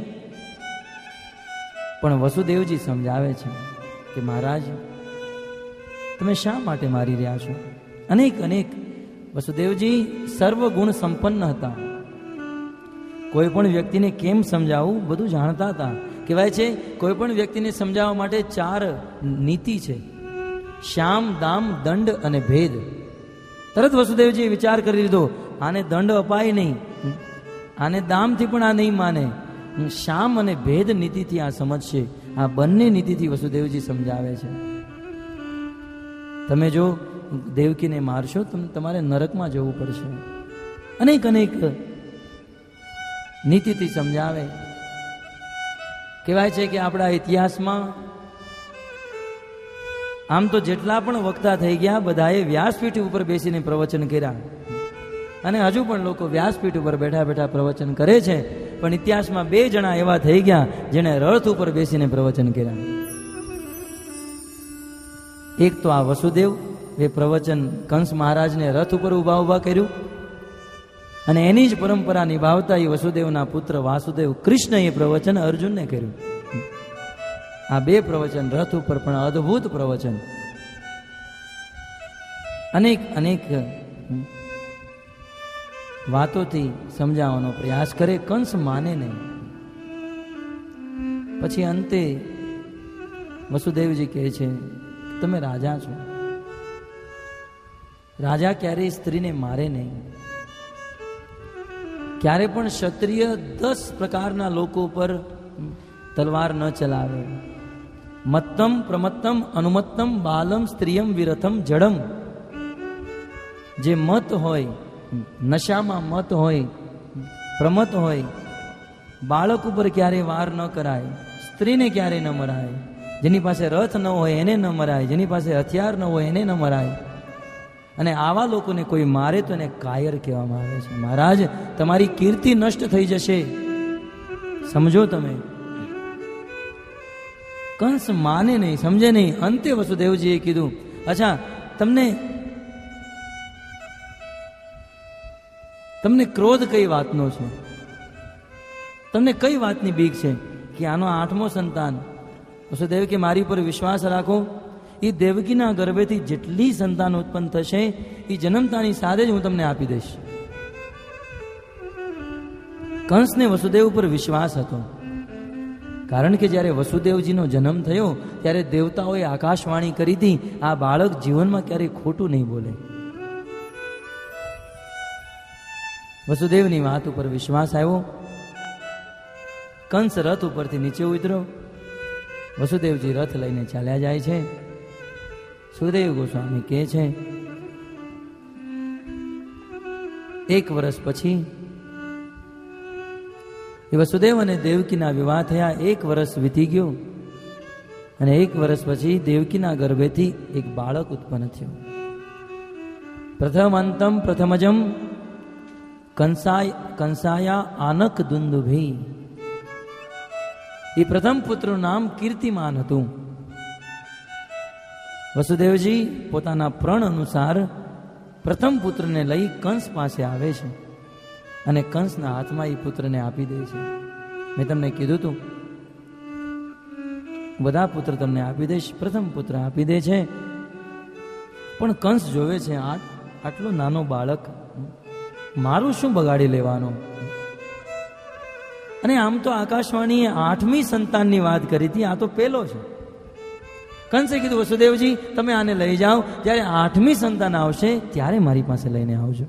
પણ વસુદેવજી સમજાવે છે કે મહારાજ, તમે શા માટે મારી રહ્યા છો? અનેક અનેક વસુદેવજી સર્વગુણ સંપન્ન હતા. કોઈ પણ વ્યક્તિને કેમ સમજાવવું બધું જાણતા હતા. કહેવાય છે કોઈ પણ વ્યક્તિને સમજાવવા માટે 4 નીતિ છે: શ્યામ, દામ, દંડ અને ભેદ. તરત વસુદેવજીએ વિચાર કરી લીધો, આને દંડ અપાય નહીં, આને દામથી પણ આ નહીં માને, શામ અને ભેદ નીતિથી આ સમજશે. આ બંને નીતિથી વસુદેવજી સમજાવે છે. તમે જો દેવકીને મારશો તો તમારે નરકમાં જવું પડશે. અનેક અનેક નીતિથી સમજાવે. કહેવાય છે કે આપણા ઇતિહાસમાં આમ તો જેટલા પણ વક્તા થઈ ગયા બધાએ વ્યાસપીઠ ઉપર બેસીને પ્રવચન કર્યા, અને હજુ પણ લોકો વ્યાસપીઠ ઉપર બેઠા બેઠા પ્રવચન કરે છે. પણ ઇતિહાસમાં 2 જણા એવા થઈ ગયા જેણે રથ ઉપર બેસીને પ્રવચન કર્યા. એક તો આ વસુદેવ, એ પ્રવચન કંસ મહારાજને રથ ઉપર ઉભા કર્યું, અને એની જ પરંપરા નિભાવતા એ વસુદેવના પુત્ર વાસુદેવ કૃષ્ણ એ પ્રવચન અર્જુનને કર્યું. આ 2 પ્રવચન રથ ઉપર, પણ અદ્ભુત પ્રવચન. અનેક અનેક વાતોથી સમજાવવાનો પ્રયાસ કરે. કંસ માને નહીં. પછી અંતે વસુદેવજી કહે છે, તમે રાજા છો, રાજા ક્યારેય સ્ત્રીને મારે નહીં. ક્યારે પણ ક્ષત્રિય 10 પ્રકારના લોકો પર તલવાર ન ચલાવે. મત્તમ પ્રમત્તમ અનુમત્તમ બાલમ સ્ત્રીયમ વિરથમ જડમ. જે મત હોય, નશામાં મત હોય, પ્રમત હોય, બાળક ઉપર ક્યારે વાર ન કરાય, સ્ત્રીને ક્યારે ન મરાય, જેની પાસે રથ ન હોય એને ન મરાય, જેની પાસે હથિયાર ન હોય એને ન મરાય. અને આવા લોકોને કોઈ મારે તો એને કાયર કહેવામાં આવે છે. મહારાજ, તમારી કીર્તિ નષ્ટ થઈ જશે, સમજો તમે. કંસ માને નહીં, સમજે નહીં. અંતે વસુદેવજીએ કીધું, અચ્છા તમને ક્રોધ કઈ વાતનો છે? તમને કઈ વાતની બીક છે? કે આનો 8મો સંતાન. વસુદેવ કે મારી પર વિશ્વાસ રાખો, એ દેવકીના ગર્ભેથી જેટલી સંતાન ઉત્પન્ન થશે એ જન્મતાની સાથે જ હું તમને આપી દઈશ. કંસને વસુદેવ ઉપર વિશ્વાસ હતો, કારણ કે જ્યારે વસુદેવજીનો જન્મ થયો ત્યારે દેવતાઓએ આકાશવાણી કરી હતી, આ બાળક જીવનમાં ક્યારેય ખોટું નહીં બોલે. વસુદેવની વાત ઉપર વિશ્વાસ આવ્યો. કંસ રથ ઉપરથી નીચે ઉતર્યો. વસુદેવજી રથ લઈને ચાલ્યા જાય છે. સુખદેવ ગોસ્વામી કહે છે, 1 વર્ષ પછી એ વસુદેવ અને દેવકીના વિવાહ થયા. 1 વર્ષ વીતી ગયો, અને 1 વર્ષ પછી દેવકીના ગર્ભેથી એક બાળક ઉત્પન્ન થયો. પ્રથમ અંતમ પ્રથમજમ કંસાયા આનક દુંદુભી. એ પ્રથમ પુત્રનું નામ કીર્તિમાન હતું. વસુદેવજી પોતાના પ્રણ અનુસાર પ્રથમ પુત્રને લઈ કંસ પાસે આવે છે, અને કંસના હાથમાં એ પુત્રને આપી દે છે. મેં તમને કીધું હતું, બધા પુત્ર તમને આપી દઈશ. પ્રથમ પુત્ર આપી દે છે, પણ કંસ જોવે છે આટલો નાનો બાળક મારું શું બગાડી લેવાનો. અને આમ તો આકાશવાણીએ 8મી સંતાનની વાત કરી હતી, આ તો પહેલો છે. કંસે કીધું, વસુદેવજી તમે આને લઈ જાઓ, જ્યારે 8મી સંતાન આવશે ત્યારે મારી પાસે લઈને આવજો.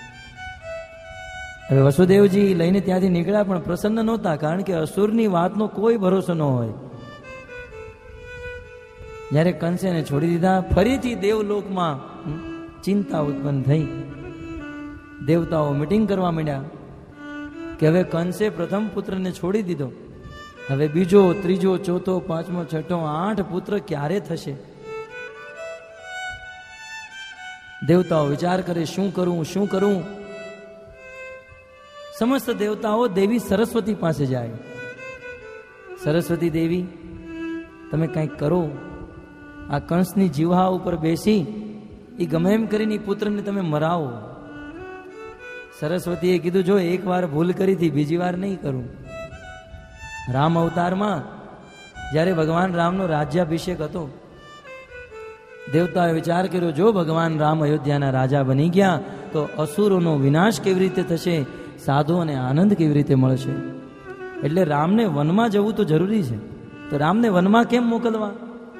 હવે વસુદેવજી લઈને ત્યાંથી નીકળ્યા, પણ પ્રસન્ન નહોતા, કારણ કે અસુરની વાતનો કોઈ ભરોસો ન હોય. જ્યારે કંસે એને છોડી દીધા, ફરીથી દેવલોકમાં ચિંતા ઉત્પન્ન થઈ. દેવતાઓ મીટિંગ કરવા માંડ્યા કે હવે કંસે પ્રથમ પુત્રને છોડી દીધો, હવે બીજો, ત્રીજો, ચોથો, 5મો, 6મો, 8 પુત્ર ક્યારે થશે? દેવતાઓ વિચાર કરે, શું કરું શું કરું. સમસ્ત દેવતાઓ દેવી સરસ્વતી પાસે જાય. સરસ્વતી દેવી, તમે કંઈક કરો. આ કંસની જીવહા ઉપર બેસી એ ગમે એમ કરીને પુત્રને તમે મરાવો. સરસ્વતીએ કીધું, જો 1 વાર ભૂલ કરી હતી, બીજી વાર નહીં કરું. રામ અવતારમાં જ્યારે ભગવાન રામનો રાજ્યાભિષેક હતો, દેવતાએ વિચાર કર્યો, જો ભગવાન રામ અયોધ્યાના રાજા બની ગયા તો અસુરોનો વિનાશ કેવી રીતે થશે, સાધુઓને આનંદ કેવી રીતે મળશે. એટલે રામને વનમાં જવું તો જરૂરી છે, તો રામને વનમાં કેમ મોકલવા?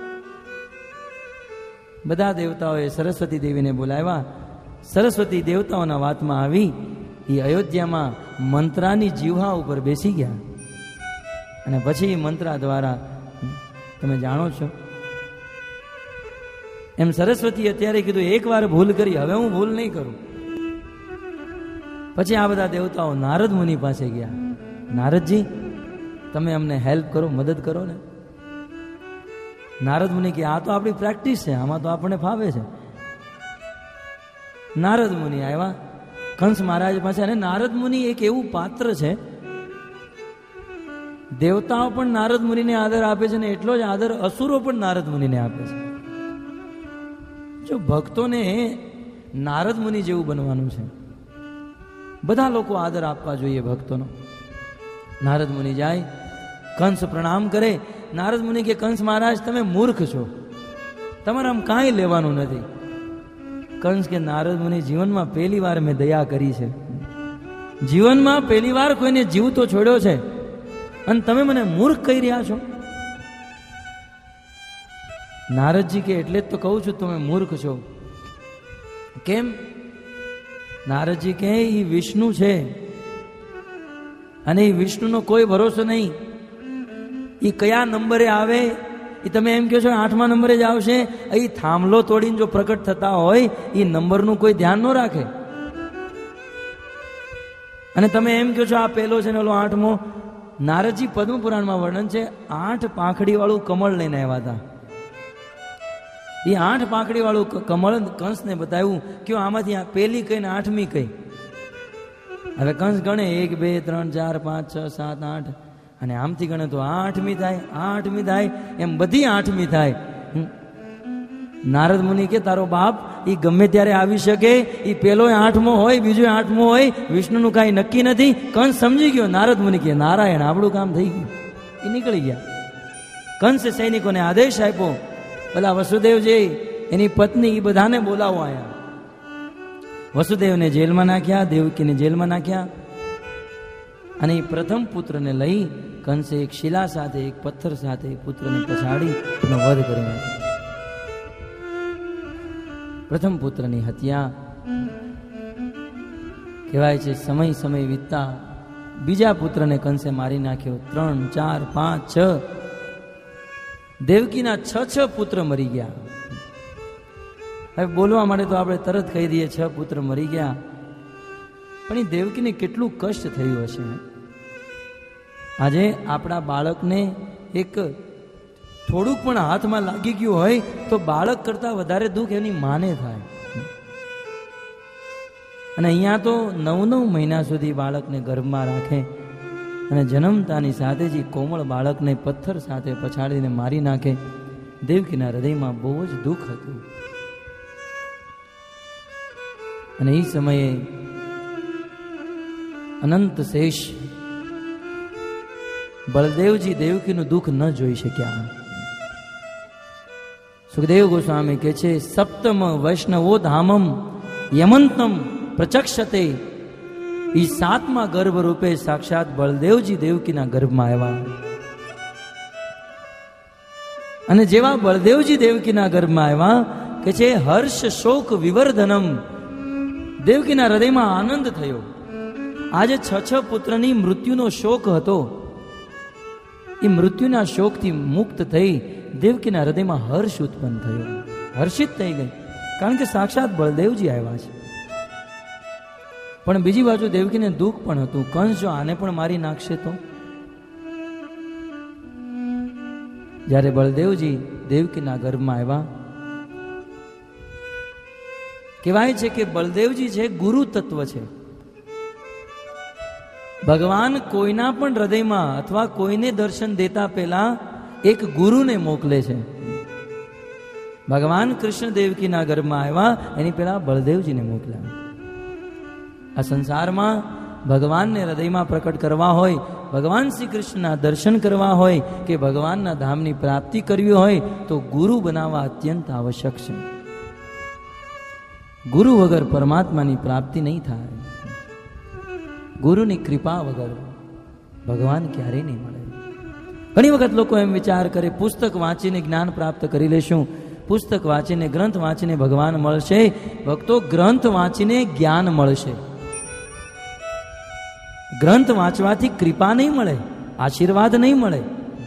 બધા દેવતાઓએ સરસ્વતી દેવીને બોલાવ્યા. સરસ્વતી દેવતાઓના વાતમાં આવી, એ અયોધ્યામાં મંત્રાની જીવહા ઉપર બેસી ગયા. અને પછી મંત્ર દ્વારા તમે જાણો છો એમ સરસ્વતી અત્યારે કીધું એકવાર ભૂલ કરી, હવે હું ભૂલ નહીં કરું. પછી આ બધા દેવતાઓ નારદ મુનિ પાસે ગયા. નારદજી, તમે અમને હેલ્પ કરો, મદદ કરો ને. નારદ મુનિ કે આ તો આપણી પ્રેક્ટિસ છે, આમાં તો આપણને ફાવે છે. નારદ મુનિ આવ્યા કંસ મહારાજ પાસે. અને નારદ મુનિ એક એવું પાત્ર છે, દેવતાઓ પણ નારદ મુનિને આદર આપે છે ને એટલો જ આદર અસુરો પણ નારદ મુનિને આપે છે. જો ભક્તોને નારદ મુનિ જેવું બનવાનું છે, બધા લોકો આદર આપવા જોઈએ ભક્તોનો. નારદ મુનિ જાય, કંસ પ્રણામ કરે. નારદ મુનિ કે કંસ મહારાજ તમે મૂર્ખ છો, તમારે આમ કાંઈ લેવાનું નથી. કંસ કે નારદ મુનિ જીવનમાં પહેલી વાર મેં દયા કરી છે, જીવનમાં પહેલી વાર કોઈને જીવતો છોડ્યો છે અને તમે મને મૂર્ખ કહી રહ્યા છો. નારદજી કે એટલે જ તો કહું છું તમે મૂર્ખ છો. કેમ? નારદજી કે એ વિષ્ણુ છે અને એ વિષ્ણુનો કોઈ ભરોસો નહીં. એ કયા નંબરે આવે એ તમે એમ કહો છો 8મા નંબરે જ આવશે. એ થાંભલો તોડીને જો પ્રકટ થતા હોય એ નંબરનું કોઈ ધ્યાન ન રાખે. અને તમે એમ કહો છો આ પહેલો છે ને ઓલો 8મો. નારદજી પદ્મ પુરાણમાં વર્ણન છે, 8 પાંખડી વાળું કમળ લઈને આવ્યા હતા. એ 8 પાંખડી વાળું કમળ કંસને બતાવ્યું કે આમાંથી પહેલી કઈ ને 8મી કઈ. હવે કંસ ગણે 1 2 3 4 5 6 7 8 અને આમથી ગણે તો 8મી થાય, 8મી થાય, એમ બધી 8મી થાય. નારદ મુનિ કે તારો બાપ એ ગમે ત્યારે આવી શકે, એ પેલો 8મો હોય બીજો 8મો હોય, વિષ્ણુનું કાંઈ નક્કી નથી. કંસ સમજી ગયો. નારદ મુનિ કે નારાયણ આપણું કામ થઈ ગયું. એ નીકળી ગયા. કંસે સૈનિકોને આદેશ આપ્યો, પેલા વસુદેવજી એની પત્ની એ બધાને બોલાવો આયા. વસુદેવને જેલમાં નાખ્યા, દેવકીને જેલમાં નાખ્યા. અને એ પ્રથમ પુત્રને લઈ કંસે એક શિલા સાથે, એક પથ્થર સાથે પુત્રને પછાડી એનો વધ કરી નાખ્યો. પ્રથમ પુત્રની હત્યા. કહેવાય છે સમય સમય વીતતા બીજા પુત્રને કંસે મારી નાખ્યો. 3 4 5 6 દેવકીના 6 પુત્ર મરી ગયા. હવે બોલવા માટે તો આપણે તરત કહી દઈએ 6 પુત્ર મરી ગયા, પણ એ દેવકીને કેટલું કષ્ટ થયું હશે. આજે આપણા બાળકને એક થોડુંક પણ હાથમાં લાગી ગયું હોય તો બાળક કરતા વધારે દુઃખ એની માને થાય. અને અહીંયા તો 9 મહિના સુધી બાળકને ગર્ભમાં રાખે અને જન્મતાની સાથે જ કોમળ બાળકને પથ્થર સાથે પછાડીને મારી નાખે. દેવકીના હૃદયમાં બહુ જ દુઃખ હતું. અને એ સમયે અનંત શેષ બળદેવજી દેવકીનું દુઃખ ન જોઈ શક્યા. સુખદેવ ગોસ્વામી કહે છે, સપ્તમ વૈષ્ણવો ધામમ યમંતમ પ્રચક્ષતે. એ 7મા ગર્ભ રૂપે સાક્ષાત બળદેવજી દેવકીના ગર્ભમાં આવ્યા. અને જેવા બળદેવજી દેવકીના ગર્ભમાં આવ્યા કે છે હર્ષ શોક વિવર્ધનમ. દેવકીના હૃદયમાં આનંદ થયો. આજે 6 પુત્રની મૃત્યુનો શોક હતો, એ મૃત્યુના શોકથી મુક્ત થઈ દેવકીના હૃદયમાં હર્ષ ઉત્પન્ન થયો. હર્ષિત થઈ ગઈ, કારણ કે સાક્ષાત બળદેવજી આવ્યા છે. પણ બીજી બાજુ દેવકીને દુઃખ પણ હતું, કંસ જો આને પણ મારી નાખશે તો. જ્યારે બળદેવજી દેવકીના ગર્ભમાં આવ્યા, કહેવાય છે કે બળદેવજી છે ગુરુ તત્વ છે. ભગવાન કોઈના પણ હૃદયમાં અથવા કોઈને દર્શન દેતા પહેલા એક ગુરુને મોકલે છે. ભગવાન કૃષ્ણ દેવકીના ગર્ભમાં આવ્યા એની પહેલા બળદેવજીને મોકલ્યા. આ સંસારમાં ભગવાનને હૃદયમાં પ્રકટ કરવા હોય, ભગવાન શ્રી કૃષ્ણના દર્શન કરવા હોય કે ભગવાનના ધામની પ્રાપ્તિ કરવી હોય તો ગુરુ બનાવવા અત્યંત આવશ્યક છે. ગુરુ વગર પરમાત્માની પ્રાપ્તિ નહીં થાય. ગુરુની કૃપા વગર ભગવાન ક્યારેય નહીં મળે. ઘણી વખત લોકો એમ વિચાર કરે પુસ્તક વાંચીને જ્ઞાન પ્રાપ્ત કરી લેશું, પુસ્તક વાંચીને ગ્રંથ વાંચીને ભગવાન મળશે. ભક્તો, ગ્રંથ વાંચીને જ્ઞાન મળશે. ગ્રંથ વાંચવાથી કૃપા નહીં મળે. આશીર્વાદ નહીં મળે.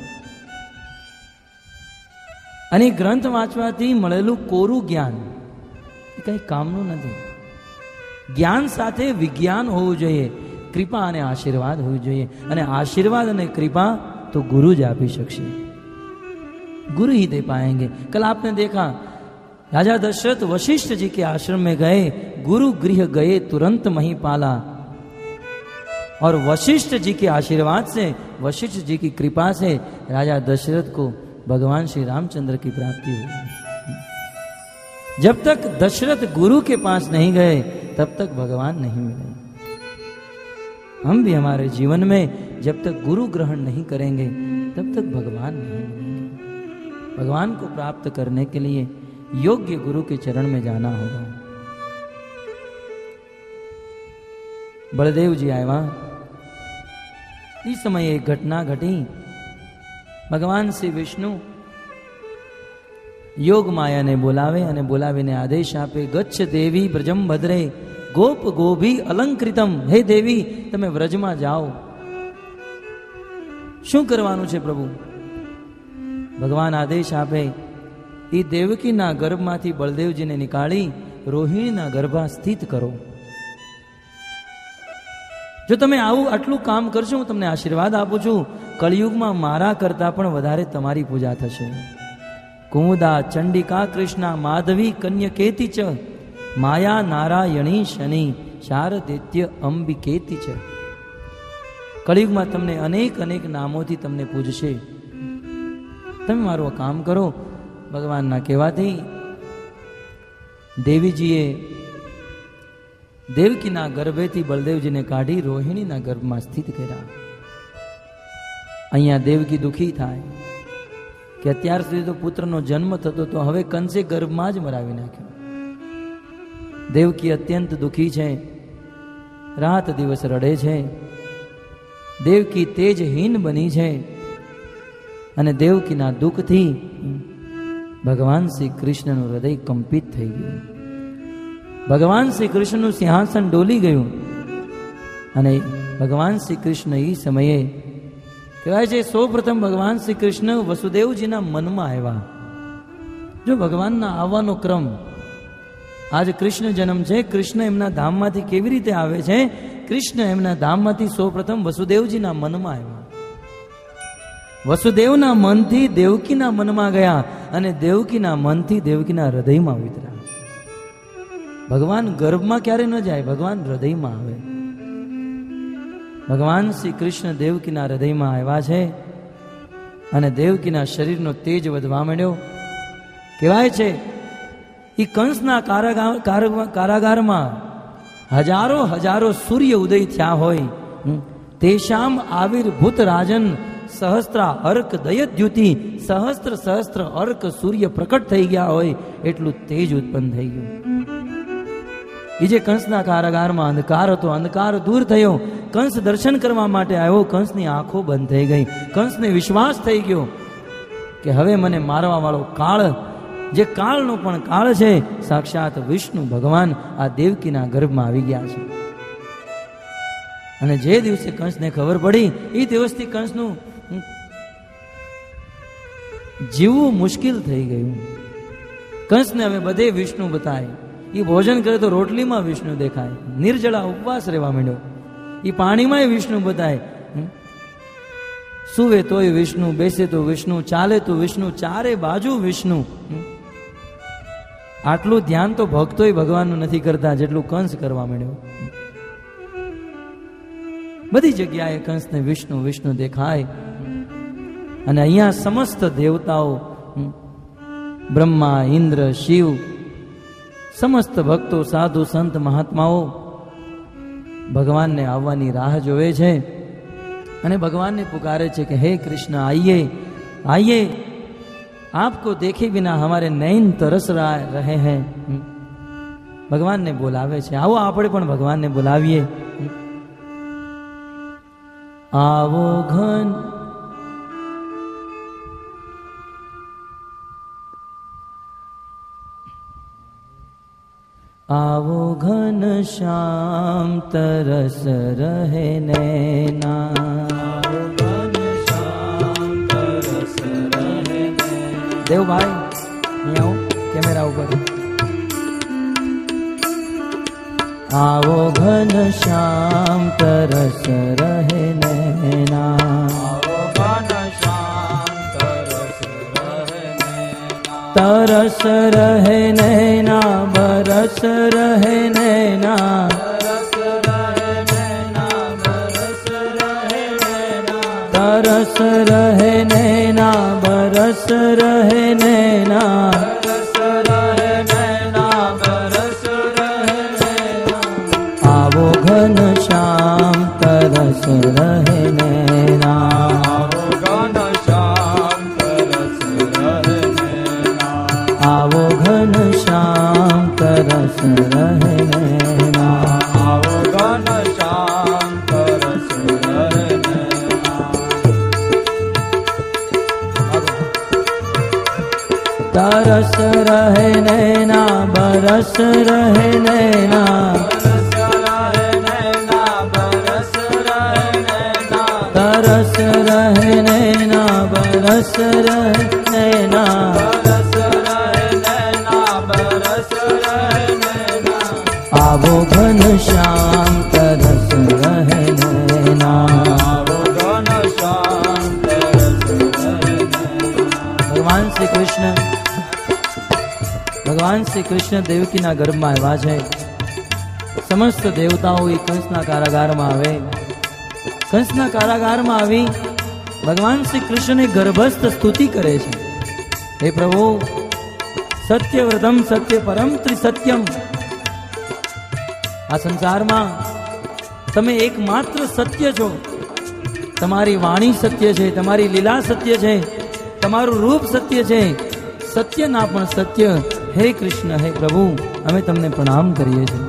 અને ગ્રંથ વાંચવાથી મળેલું કોરું જ્ઞાન એ કંઈ કામનું નથી. જ્ઞાન સાથે વિજ્ઞાન હોવું જોઈએ, કૃપા અને આશીર્વાદ હોવું જોઈએ. અને આશીર્વાદ અને કૃપા तो गुरु જ આપી શકશે. गुरु ही दे पाएंगे. कल आपने देखा राजा दशरथ वशिष्ठ जी के आश्रम में गए, गुरु गृह गए तुरंत महिपाला. और वशिष्ठ जी के आशीर्वाद से, वशिष्ठ जी की कृपा से राजा दशरथ को भगवान श्री रामचंद्र की प्राप्ति हुई. जब तक दशरथ गुरु के पास नहीं गए तब तक भगवान नहीं मिले. हम भी हमारे जीवन में जब तक गुरु ग्रहण नहीं करेंगे तब तक भगवान नहीं मिलेंगे. भगवान को प्राप्त करने के लिए योग्य गुरु के चरण में जाना होगा. बलदेव जी आया. इस समय एक घटना घटी. भगवान श्री विष्णु योग माया ने बोलावे અને બોલાવીને આદેશ આપે, ગચ્છ દેવી બ્રજમ ભદ્રે ગોપ ગોભી અલંકૃતમ. હે દેવી, તમે વ્રજમાં જાઓ. શું કરવાનું છે પ્રભુ? ભગવાન આદેશ આપે, એ દેવકીના ગર્ભમાંથી બળદેવજીને નીકાળી રોહિણીના ગર્ભમાં સ્થિત કરો. જો તમે આટલું કામ કરશો, હું તમને આશીર્વાદ આપું છું, કળિયુગમાં મારા કરતા પણ વધારે તમારી પૂજા થશે. કુમુદા ચંડિકા કૃષ્ણા માધવી કન્યકેતિ ચ માયા નારાયણી શનિ શારદિત્ય અંબિકેતિ ચ. કળિયુગમાં તમને અનેક અનેક નામોથી તમને પૂજશે. તમે મારું કામ કરો. ભગવાનના કહેવાથી દેવીજીએ દેવકીના ગર્ભેથી બળદેવજીને કાઢી રોહિણીના ગર્ભમાં સ્થિત કર્યા. અહીંયા દેવકી દુઃખી થાય કે અત્યાર સુધી તો પુત્રનો જન્મ થતો તો હવે કંસે ગર્ભમાં જ મરાવી નાખ્યો. દેવકી અત્યંત દુઃખી છે, રાત દિવસ રડે છે. દેવકી તેજહીન બની છે અને દેવકીના દુઃખથી ભગવાન શ્રી કૃષ્ણનું હૃદય કંપિત થઈ ગયું. ભગવાન શ્રી કૃષ્ણનું સિંહાસન ડોલી ગયું અને ભગવાન શ્રી કૃષ્ણ એ સમયે કહેવાય છે સૌ પ્રથમ ભગવાન શ્રી કૃષ્ણ વસુદેવજીના મનમાં આવ્યા. જો ભગવાનના આવવાનો ક્રમ, આજ કૃષ્ણ જન્મ છે, કૃષ્ણ એમના ધામમાંથી કેવી રીતે આવે છે? કૃષ્ણ એમના ધામમાંથી સૌ પ્રથમ વસુદેવજીના મનમાં આવ્યા. વસુદેવના મનથી દેવકીના મનમાં ગયા અને દેવકીના મનથી દેવકીના હૃદયમાં ઉતર્યા. ભગવાન ગર્ભમાં ક્યારે ન જાય, ભગવાન હૃદયમાં આવે. ભગવાન શ્રી કૃષ્ણ દેવકીના હૃદયમાં આવ્યા છે અને દેવકીના શરીરનો તેજ વધવા માંડ્યો. કહેવાય છે એ કંસના કારાગારમાં હજારો હજારો સૂર્ય ઉદય થયા હોય. તેશામ આવિર્ભૂત રાજન સહસ્ત્રા અર્ક દયદ્યુતિ. સહસ્ત્ર સહસ્ત્ર અર્ક સૂર્ય પ્રકટ થઈ ગયા હોય એટલું તેજ ઉત્પન્ન થઈ ગયું. એ જે કંસના કારાગારમાં અંધકાર હતો, અંધકાર દૂર થયો. કંસ દર્શન કરવા માટે આવ્યો. કંસની આંખો બંધ થઈ ગઈ. કંસને વિશ્વાસ થઈ ગયો કે હવે મને મારવા વાળો કાળ, જે કાળનો પણ કાળ છે, સાક્ષાત વિષ્ણુ ભગવાન આ દેવકીના ગર્ભમાં આવી ગયા છે. અને જે દિવસે કંસને ખબર પડી એ દિવસથી કંસનું જીવવું મુશ્કેલ થઈ ગયું. કંસને હવે બધે વિષ્ણુ બતાય. એ ભોજન કરે તો રોટલીમાં વિષ્ણુ દેખાય. નિર્જળા ઉપવાસ રહેવા માંડ્યો. એ પાણીમાં વિષ્ણુ બતાય. સુવે તોય વિષ્ણુ, બેસે તો વિષ્ણુ, ચાલે તો વિષ્ણુ, ચારે બાજુ વિષ્ણુ. આટલું ધ્યાન તો ભક્તોય ભગવાનનું નથી કરતા જેટલું કંસ કરવા માંડ્યો. બધી જગ્યાએ કંસને વિષ્ણુ વિષ્ણુ દેખાય. અને અહીંયા સમસ્ત દેવતાઓ, બ્રહ્મા, ઇન્દ્ર, શિવ, સમસ્ત ભક્તો, સાધુ, સંત, મહાત્માઓ ભગવાનને આવવાની રાહ જોવે છે અને ભગવાનને પુકારે છે કે હે કૃષ્ણ આइए आइए, आपको देखे बिना हमारे नैन तरस रहे हैं. ભગવાનને બોલાવે છે. આવો આપણે પણ ભગવાનને બોલાવીએ. આવો ઘન आवो घन श्याम तरस रहे नैना. देव भाई नहीं आओ कैमरा ऊपर। आवो घन श्याम तरस रहे नैना, तरस रहे नैना, बरस रहे नैना, तरस रहे नैना, बरस रहे नैना, आवो घन श्याम तरस रहे नैना, आवो घन श्याम तरस रहे नैना, आवो घन श्याम तरस रहे नैना, तरस रहे नैना, बरस रहे नैना, तरस रहे नैना, बरस रहे नैना, आवो घन श्याम तरस रहे नैना, आवो घन श्याम तरस रहे नैना। भगवान श्री कृष्ण देवकीना गर्भमां આવ્યા છે। समस्त देवताओं એ કંસના કારાગારમાં આવે। કંસના કારાગારમાં આવી ભગવાન શ્રી કૃષ્ણને ગર્ભસ્થ સ્તુતિ કરે છે। હે પ્રભુ, સત્યવ્રતમ સત્ય પરમ ત્રિસત્યમ, આ સંસારમાં તમે એકમાત્ર સત્ય છો। તમારી વાણી સત્ય છે, તમારી લીલા સત્ય છે, તમારું રૂપ સત્ય છે, સત્યના પણ સત્ય। હે કૃષ્ણ, હે પ્રભુ, અમે તમને પ્રણામ કરીએ છીએ।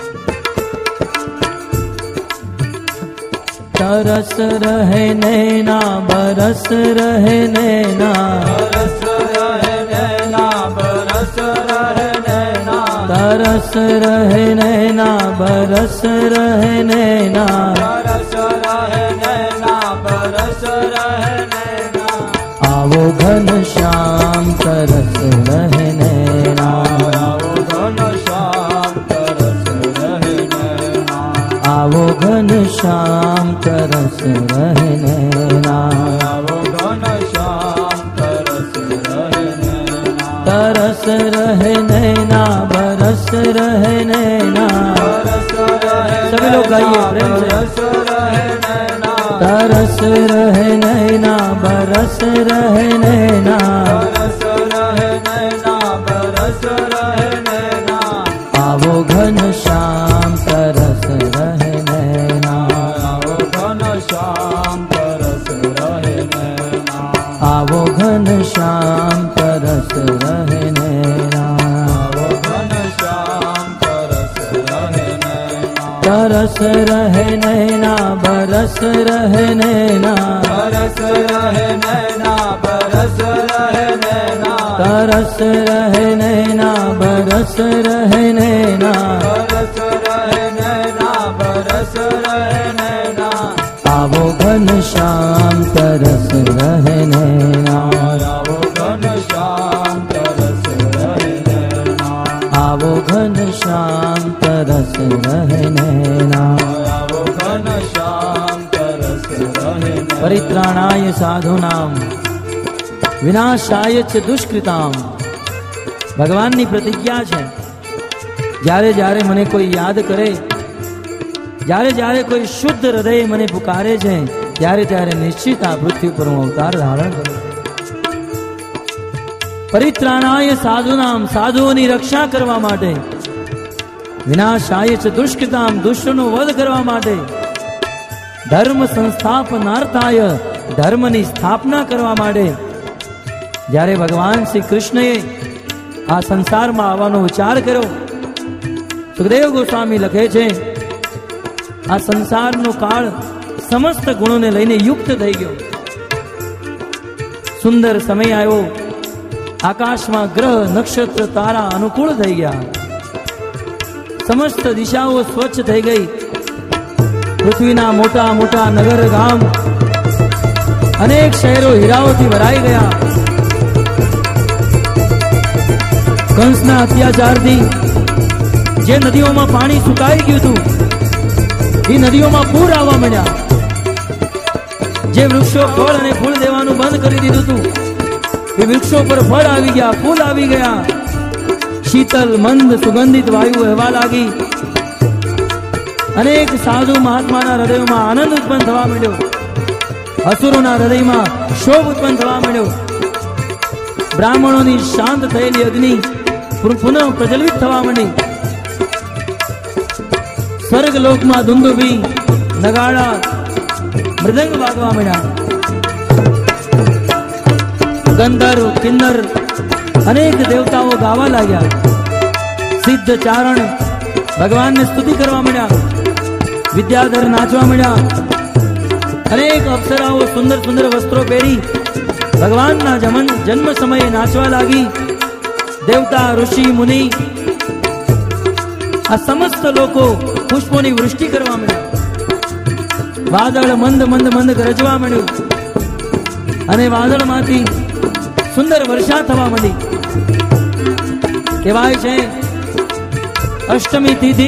तरस रहे नैना, बरस रहे नैना, तरस रहे नैना, बरस रहे नैना, तरस रहे नैना, बरस रहे नैना, तरस रहे नैना, बरस रहे नैना, आवो घन श्याम तरस रहे नैना, आवो घन श्याम तरस रहे नैना, आवो घन श्याम तरस रहे नैना, आवो घन श्याम तरस रहे नैना, तरस रहे नैना, बरस रहे नैना, सभी लोग गाइए प्रेम से। तरस रहे नैना, बरस रहे नैना, तरस रहे नैना, बरस रहे नैना, आवो घन श्याम तरस रहे नैना, आवो घन श्याम तरस रहे नैना, आवो घन श्याम तरस रहे नैना, आवो घन श्याम तरस रहे नैना, तरस रहे नैना, बरस रहे नैना, तरस रहे नैना, बरस रहे नैना, तरस रहे नैना, बरस रहे नैना, तरस रहे नैना, बरस रहे नैना, आवो घन श्याम तरस रहे नैना, आवो घन श्याम तरस रहे नैना, आवो घन श्याम तरस रहे नैना, आवो घन श्याम तरस रहे नैना। परित्राणाय साधूनां विनाशाय च दुष्कृतां। ભગવાનની પ્રતિજ્ઞા છે, જ્યારે જ્યારે મને કોઈ યાદ કરે, જ્યારે જ્યારે કોઈ શુદ્ધ હૃદય મને પુકારે છે, ત્યારે ત્યારે નિશ્ચિત આ પૃથ્વી પર હું અવતાર ધારણ કરું। પરિત્રાણાય સાધુનામ, સાધુઓની રક્ષા કરવા માટે, વિનાશાય ચ દુષ્કૃતામ, દુષ્ટનો વધ કરવા માટે, ધર્મ સંસ્થાપનાર્થાય, ધર્મની સ્થાપના કરવા માટે જ્યારે ભગવાન શ્રી કૃષ્ણએ આ સંસારમાં આવવાનો વિચાર કર્યો, સુખદેવ ગોસ્વામી લખે છે, આ સંસારનો કાળ સમસ્ત ગુણોને લઈને યુક્ત થઈ ગયો। સુંદર સમય આવ્યો, આકાશમાં ગ્રહ નક્ષત્ર તારા અનુકૂળ થઈ ગયા, સમસ્ત દિશાઓ સ્વચ્છ થઈ ગઈ, પૃથ્વીના મોટા મોટા નગર ગામ, અનેક શહેરો હીરાઓથી ભરાઈ ગયા। કંસના અત્યાચારથી જે નદીઓમાં પાણી સુકાઈ ગયું હતું એ નદીઓમાં પૂર આવવા માંડ્યા. જે વૃક્ષો ફળ અને ફૂલ દેવાનું બંધ કરી દીધું હતું એ વૃક્ષો પર ફળ આવી ગયા, ફૂલ આવી ગયા. શીતલ મંદ સુગંધિત વાયુ વહેવા લાગી. અનેક સાધુ મહાત્માના હૃદયોમાં આનંદ ઉત્પન્ન થવા માંડ્યો. અસુરોના હૃદયમાં શોભ ઉત્પન્ન થવા માંડ્યો. બ્રાહ્મણોની શાંત થયેલી અગ્નિ પુનઃ પ્રજ્વલિત થવા માંડી. સ્વર્ગલોકમાં ધુંધુભી નગાડા મૃદંગ વાગવા માંડ્યા. ગંધર્વ કિન્નર અનેક દેવતાઓ ગાવા લાગ્યા. સિદ્ધ ચારણ ભગવાનને સ્તુતિ કરવા માંડ્યા. વિદ્યાધર નાચવા માંડ્યા. અનેક અપ્સરાઓ સુંદર સુંદર વસ્ત્રો પહેરી ભગવાનના જન્મ સમયે નાચવા લાગી. દેવતા ઋષિ મુનિ આ સમસ્ત લોકો પુષ્પોની વૃષ્ટિ કરવા માંડ્યા. વાદળ મંદ મંદ મંદ ગરજવા માંડ્યું અને વાદળમાંથી સુંદર વર્ષા થવા માંડી. કહેવાય છે અષ્ટમી તિથિ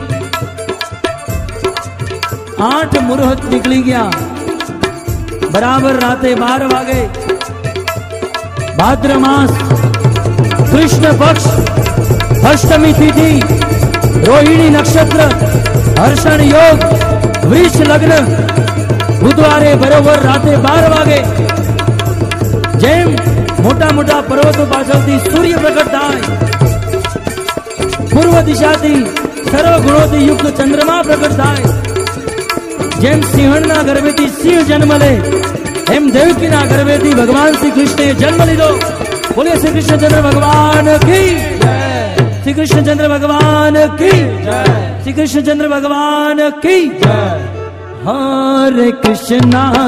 8 મુહૂર્ત નીકળી ગયા. બરાબર રાતે 12 વાગે ભાદ્ર માસ કૃષ્ણ પક્ષ અષ્ટમી તિથિ રોહિણી નક્ષત્ર હર્ષણ યોગ વૃષ લગ્ન બુધવારે બરોબર રાતે 12 વાગે જેમ મોટા મોટા પર્વતો પાછળથી સૂર્ય પ્રગટ થાય, પૂર્વ દિશાથી સર્વ ગુણોથી યુક્ત ચંદ્રમા પ્રગટ થાય, જેમ સિંહણના ગર્ભેથી સિંહ જન્મ લે એમ દેવકીના ગર્ભેથી ભગવાન શ્રી કૃષ્ણે જન્મ લીધો. બોલે શ્રી કૃષ્ણચંદ્ર ભગવાન કી જય. શ્રી કૃષ્ણચંદ્ર ભગવાન કી જય. શ્રી કૃષ્ણચંદ્ર ભગવાન કી જય. હરે કૃષ્ણ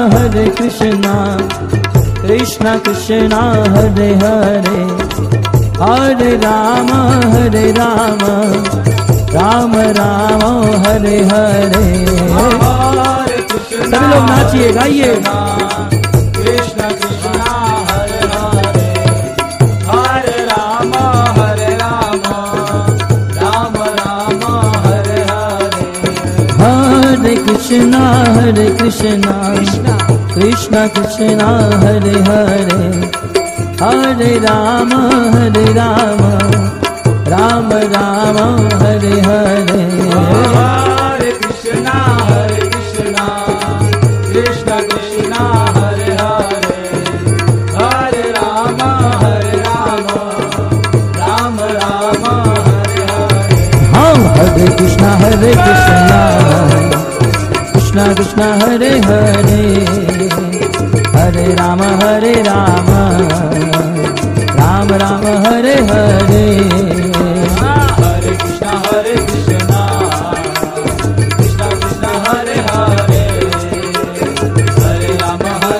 કૃષ્ણ કૃષ્ણ હરે હરે હરે રામ राम राम हरे हरे. सभी लोग नाचिए गाइए. कृष्ण कृष्ण हरे हरे हरे राम राम राम हरे हरे. हरे कृष्ण कृष्ण कृष्ण हरे हरे हरे राम राम राम हरे हरे. हरे कृष्ण कृष्ण कृष्ण हरे हरे हरे राम राम राम हरे हरे. हाँ हरे कृष्ण कृष्ण कृष्ण हरे हरे हरे राम राम राम हरे हरे. हरे कृष्ण कृष्ण कृष्ण हरे हरे हरे राम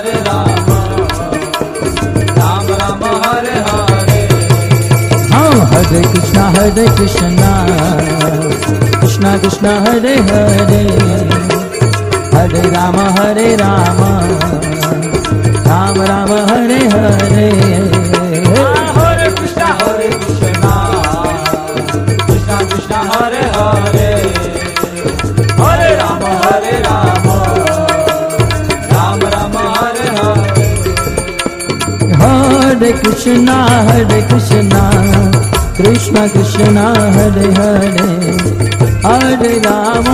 राम राम हरे हरे. हाँ हरे कृष्ण कृष्ण कृष्ण हरे हरे हरे राम राम राम हरे हरे. हरे कृष्ण कृष्ण कृष्ण हरे हरे हरे राम राम राम हरे हरे. हरे कृष्ण कृष्ण कृष्ण हरे हरे हरे राम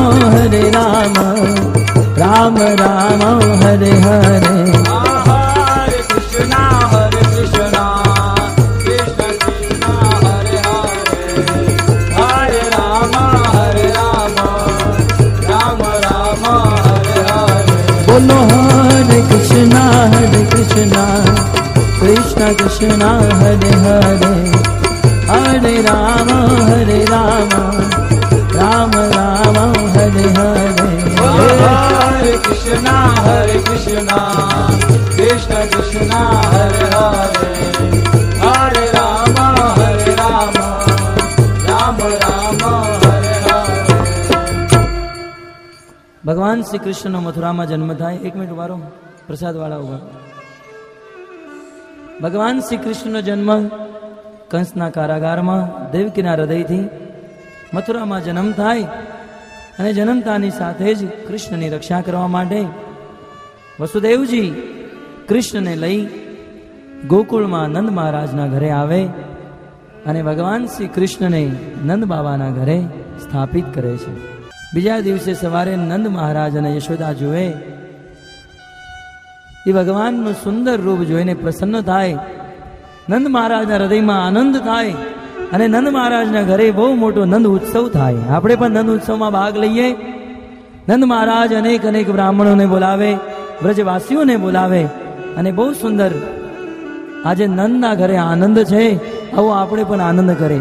राम राम हरे हरे. हरे कृष्ण कृष्ण कृष्ण हरे हरे हरे राम राम राम हरे हरे. बोलो हरे कृष्ण कृष्ण कृष्ण हरे हरे हरे राम राम राम हरे हरे. हरे कृष्ण कृष्ण कृष्ण हरे हरे हरे राम राम राम हरे हरे. भगवान श्री कृष्ण मथुरा में जन्म था. 1 मिनट वारो प्रसाद वाला होगा. भगवान श्री कृष्ण जन्म કંસના કારાગારમાં દેવકીના હૃદયથી મથુરામાં જન્મ થાય અને જન્મતાની સાથે જ કૃષ્ણની રક્ષા કરવા માટે વસુદેવજી કૃષ્ણને લઈ ગોકુળમાં નંદ મહારાજના ઘરે આવે અને ભગવાન શ્રી કૃષ્ણને નંદ બાબાના ઘરે સ્થાપિત કરે છે. બીજા દિવસે સવારે નંદ મહારાજ અને યશોદા જુએ એ ભગવાનનું સુંદર રૂપ જોઈને પ્રસન્ન થાય. નંદ મહારાજના હૃદયમાં આનંદ થાય અને નંદ મહારાજના ઘરે બહુ મોટો નંદ ઉત્સવ થાય. આપણે પણ નંદ ઉત્સવમાં ભાગ લઈએ. નંદ મહારાજ અનેક અનેક બ્રાહ્મણોને બોલાવે, વ્રજવાસીઓને બોલાવે અને બહુ સુંદર આજે નંદના ઘરે આનંદ છે. આવો આપણે પણ આનંદ કરે.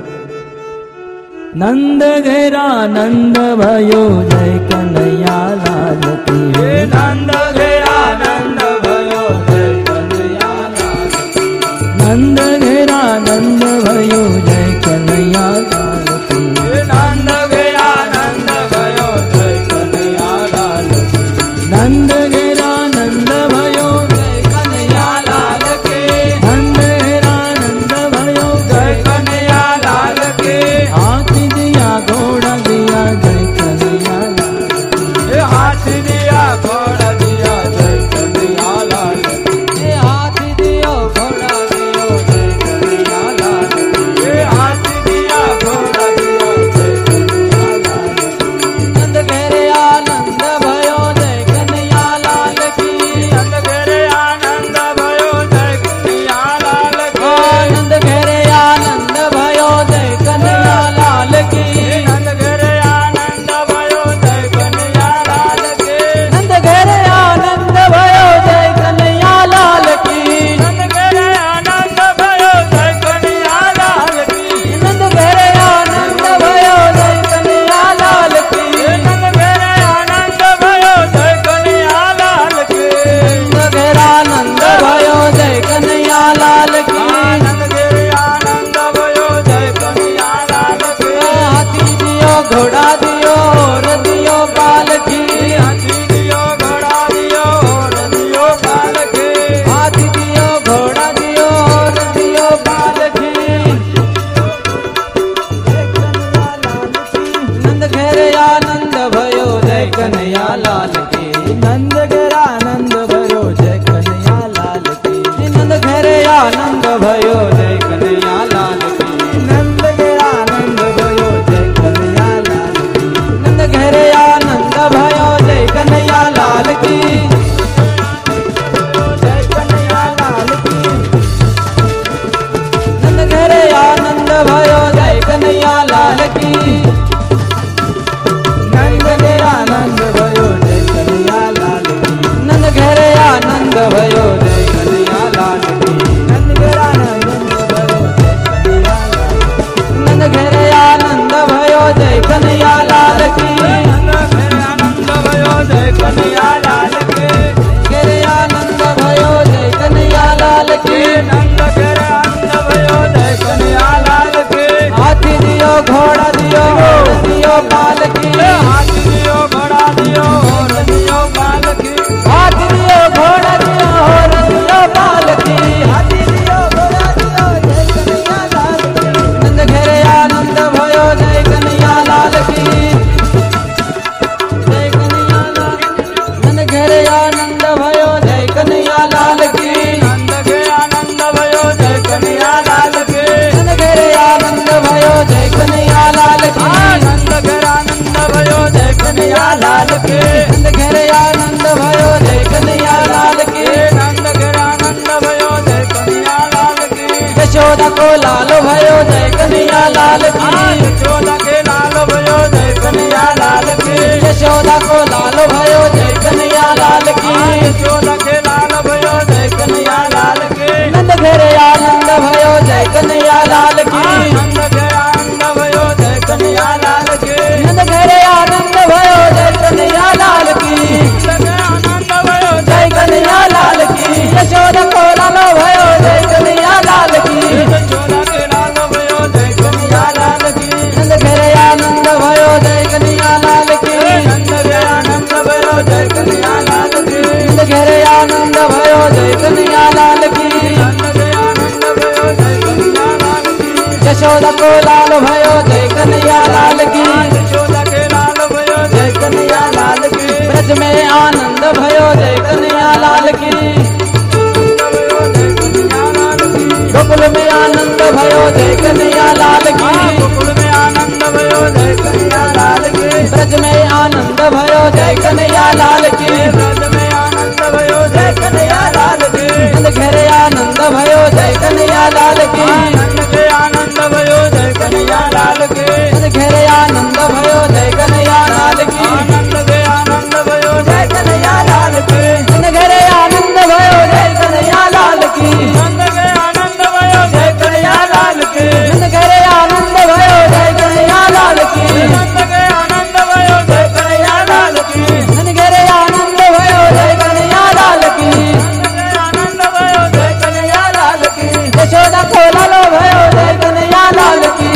નંદ ઘેરા નંદ ભયો જય કનૈયા લાલ કી. નંદ ઘેરા નંદ भयो જય કનૈયા લાલ કી. નંદ ઘેરા નંદ ભયો જય કનૈયા લાલ કી. નંદ ઘેરા નંદ भयो જય કનૈયા લાલ કી. નંદ ઘેરા નંદ ભયો જય કનૈયા લાલ કી. નંદ ઘેરા નંદ ભયો જય કનૈયા લાલ કી. હાથી દિયા ઘોડા દિયા જય કનૈયા લાલ કી. હાથી દિયા ઘોડા દિયા જય કનૈયા લાલ કી. હાથી દિયો ઘોડા દિયો જય કનૈયા લાલ કી. હાથી દિયા ઘોડા દિયો જય કનૈયા લાલ કી. નંદ ઘેરે આનંદ भयो જય કનૈયા લાલ કી. નંદ ઘેરે આનંદ भयो જય કનૈયા લાલ કી. નંદ ઘેરે આનંદ भयो જય કનૈયા લાલ કી. નંદ ઘેરે આનંદ भयो જય કનૈયા લાલ કી. નંદ ઘેરે આનંદ भयो જય કનૈયા લાલ કી. નંદ ઘેરે આનંદ भयो જય કનૈયા લાલ કી. નંદ ઘેરે આનંદ भयो જય કનૈયા લાલ કી. નંદ ઘેરે આનંદ भयो જય કનૈયા લાલ કી. નંદ ઘેરે આનંદ भयो જય કનૈયા લાલ કી. નંદ ઘેરે આનંદ भयो જય કનૈયા લાલ કી. હાથી દિયો ઘોડા દિયો રદિયો પાલખી. હાથી દિયો ઘોડા દિયો રદિયો પાલખી. હાથી દિયો ઘોડા દિયો રદિયો પાલખી. નંદ ઘેરે આનંદ भयो જય કનૈયા લાલ કી. નંદ ઘેરે આનંદ भयो જય કનૈયા લાલ કી. નંદ ઘેરે આનંદ भयो જય કનૈયા લાલ કી. નંદ ઘેરે આનંદ भयो જય કનૈયા લાલ કી. નંદ ઘેરે આનંદ भयो જય કનૈયા લાલ કી. જય કનૈયા લાલ કી. નંદ ઘેરે આનંદ भयो જય કનૈયા લાલ કી. નંદ ઘેરે આનંદ भयो જય કનૈયા લાલ કી. નંદ ઘેરે આનંદ भयो જય કનૈયા લાલ કી. નંદ ઘેરે આનંદ भयो જય કનૈયા લાલ કી. નંદ ઘેરે આનંદ भयो જય કનૈયા લાલ કી. નંદ ઘેરે આનંદ भयो જય કનૈયા લાલ કી. ઘેરે આનંદ भयो જય કનૈયા લાલ કી. નંદ ઘેરે આનંદ भयो જય કનૈયા લાલ કી. હાથી દિયો ઘોડા દિયો રદિયો પાલખી. હાથી દિયો ઘોડા દિયો રદિયો પાલખી. હાથી દિયો ઘોડા દિયો રદિયો પાલખી. હાથી દિયો ઘોડા દિયો જય કનૈયા લાલ કી. નંદ ઘેરે આનંદ भयो જય કનૈયા લાલ કી. જય કનૈયા લાલ. નંદ ઘેરે આનંદ भयो જય કનૈયા લાલ કી. નંદ ઘેરે આનંદ भयो જય કનૈયા લાલ કી. નંદ ઘેરે આનંદ भयो જય કનૈયા લાલ કી. નંદ ઘેરે આનંદ भयो જય કનૈયા લાલ કી. નંદ ઘેરે આનંદ भयो જય કનૈયા લાલ કી. નંદ ઘેરે આનંદ भयो જય કનૈયા લાલ કી. યશોદા કો લાલો भयो જય કનૈયા લાલ કી. યશોદા કે લાલો भयो જય કનૈયા લાલ કી. યશોદા કો લાલો भयो જય કનૈયા લાલ કી. યશોદા કે લાલો भयो જય કનૈયા લાલ કી. નંદ ઘેરે આનંદ भयो જય કનૈયા લાલ કી. નંદ ઘેરે આનંદ भयो જય કનૈયા લાલ કી. નંદ ઘેરે આનંદ भयो જય કનૈયા લાલ કી. આનંદ भयो જય કનૈયા લાલ કી. યશોદા કો લાલો भयो જય કનૈયા લાલ કી. યશોદા કે લાલો भयो જય કનૈયા લાલ કી. નંદ ઘેરે આનંદ भयो જય કનૈયા લાલ કી. નંદ ઘેરે આનંદ भयो જય કનૈયા લાલ કી. નંદ ઘેરે આનંદ यशोदा को लाल भयो जय कन्हैया लाल की यशोदा के लाल भयो जय कन्हैया लाल की ब्रज में आनंद भयो जय कन्हैया लाल की गोकुल में आनंद भयो जय कन्हैया लाल की गोकुल में आनंद भयो जय कन्हैया लाल की ब्रज में आनंद भयो जय कन्हैया लाल की ब्रज में आनंद भयो जय कन्हैया लाल की नंद घेरे आनंद भयो जय कन्हैया लाल की नंद के आनंद भयो जय कन्हैया लाल की नंद घेरे आनंद भयो जय कन्हैया लाल की आनंद के आनंद भयो जय कन्हैया लाल की नंद घेरे आनंद भयो जय कन्हैया लाल की नंद के आनंद भयो जय कन्हैया लाल की नंद घेरे आनंद भयो जय कन्हैया लाल की नंद के आनंद भयो जय कन्हैया लाल की नंद घेरे आनंद भयो जय कन्हैया लाल की नंद के आनंद भयो जय कन्हैया लाल की यशोदा को लालो भयो जय कन्हैया लाल की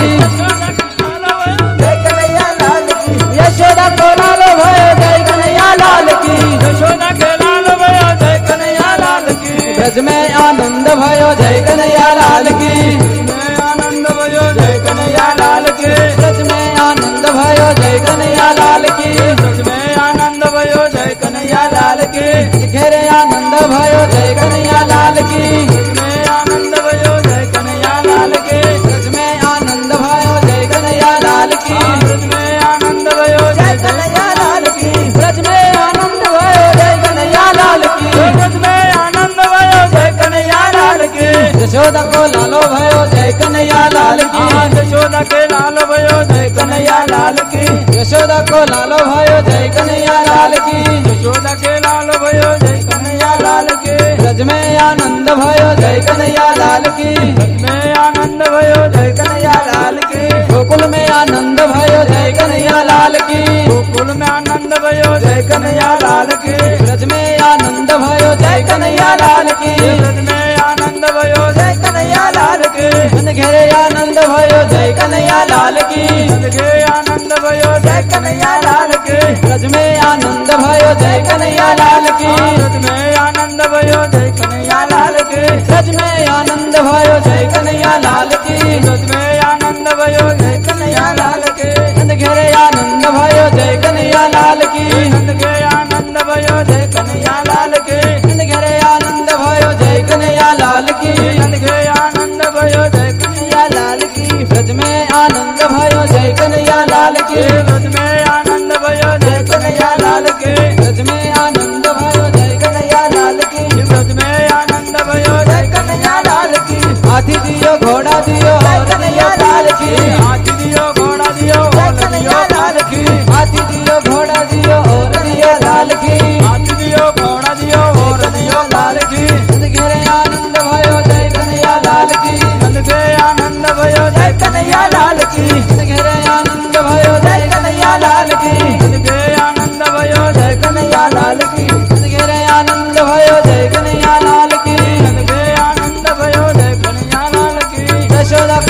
जय कन्हैया लाल की यशोदा को लालो भयो जय कन्हैया लाल की यशोदा के लाल भयो जय कन्हैया लाल की ब्रज में आनंद भयो जय कन्हैया लाल की मैं आनंद भयो जय कन्हैया लाल की ब्रज में आनंद भयो जय कन्हैया लाल की ब्रज में आनंद भयो जय कन्हैया लाल की घेरे आनंद भयो जय कन्हैया लाल की मैं आनंद भयो जय कन्हैया लाल की ब्रज में आनंद भयो जय कन्हैया लाल की ब्रज में आनंद भयो जय कन्हैया लाल की ब्रज में आनंद भयो जय कन्हैया लाल की ब्रज में आनंद भयो जय कन्हैया लाल की यशोदा को लालो भयो जय कन्हैया लाल की यशोदा के लाल भयो जय कन्हैया लाल की यशोदा को लालो भयो जय कन्हैया लाल की यशोदा के लाल भयो जय कन्हैया लाल की ब्रज में आनंद भयो जय कन्हैया लाल की में आनंद भयो जय कन्हैया लाल की गोकुल में आनंद भयो जय कन्हैया लाल की गोकुल में आनंद भयो जय कन्हैया लाल की ब्रज में आनंद भयो जय कन्हैया लाल की ब्रज में आनंद भयो जय कन्हैया लाल की नंद घेरे आनंद भयो जय कन्हैया लाल की नंद के आनंद भयो जय कन्हैया लाल की ब्रज में आनंद भयो जय कन्हैया लाल की ब्रज में आनंद भयो जय कन्हैया लाल की ब्रज में आनंद भयो जय कन्हैया लाल की ब्रज में आनंद भयो जय कन्हैया लाल की नंद घेरे आनंद भयो जय कन्हैया लाल की नंद के आनंद भयो जय कन्हैया लाल की नंद घेरे आनंद भयो जय कन्हैया लाल की नंद के आनंद भयो जय कन्हैया लाल की ब्रज में आनंद भयो जय कन्हैया लाल की ब्रज में आनंद भयो जय कन्हैया लाल की ब्रज में आनंद भयो जय कन्हैया लाल की ब्रज में आनंद भयो जय कन्हैया लाल की हाथी दियो घोड़ा दियो और दियो लाल की हाथी दियो घोड़ा दियो और दियो लाल की हाथी दियो घोड़ा दियो और दियो लाल की हाथी दियो घोड़ा दियो और दियो लाल की नंद घेरे आनंद भयो जय कन्हैया लाल की नंद के आनंद भयो जय कन्हैया लाल की नंद घेरे आनंद भयो जय कन्हैया लाल की नंद के आनंद भयो जय कन्हैया लाल की नंद घेरे आनंद भयो जय कन्हैया लाल की नंद के आनंद भयो जय कन्हैया लाल की यशोदा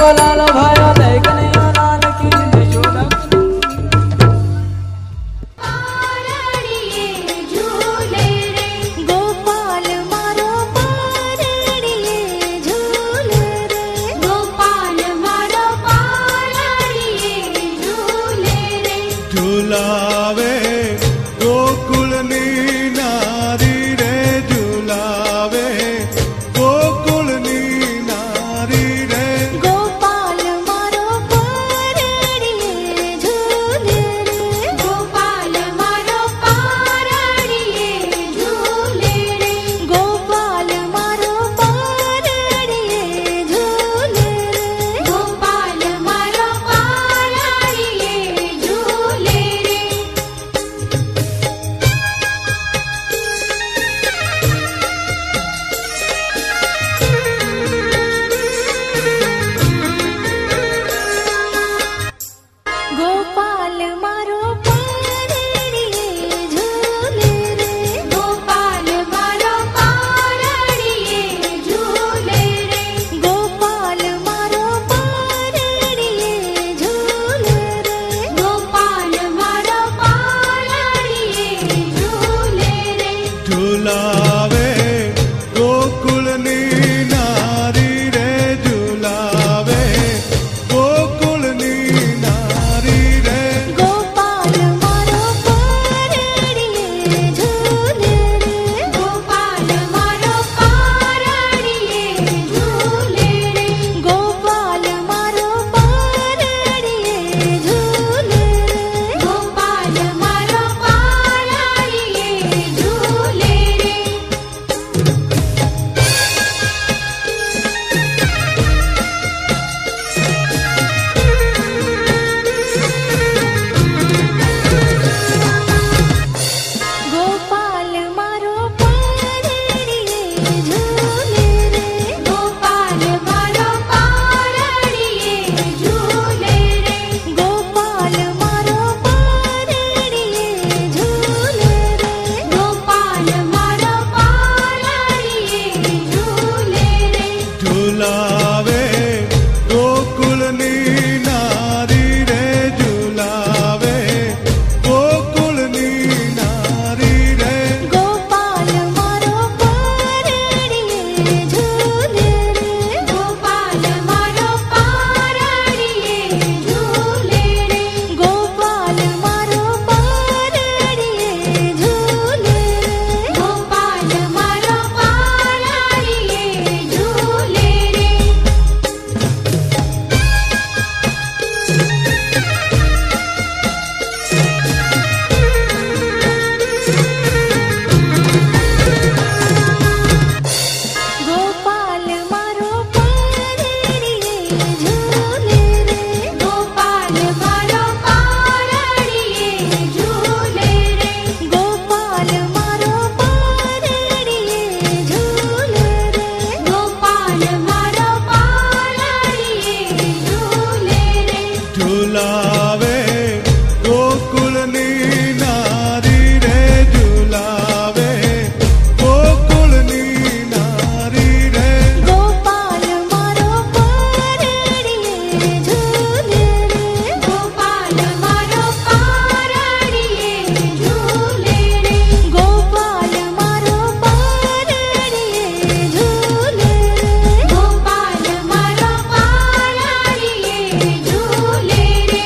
झूले रे गोपाल मारो पारणिये झूले रे गोपाल मारो पारणिये झूले रे गोपाल मारो पारणिये झूले रे झूलावे गोकुलनी नारी रे झूलावे गोकुलनी नारी रे गोपाल मारो पारणिये झूले रे गोपाल मारो पारणिये झूले रे गोपाल मारो पारणिये झूले रे गोपाल मारो पारणिये झूले रे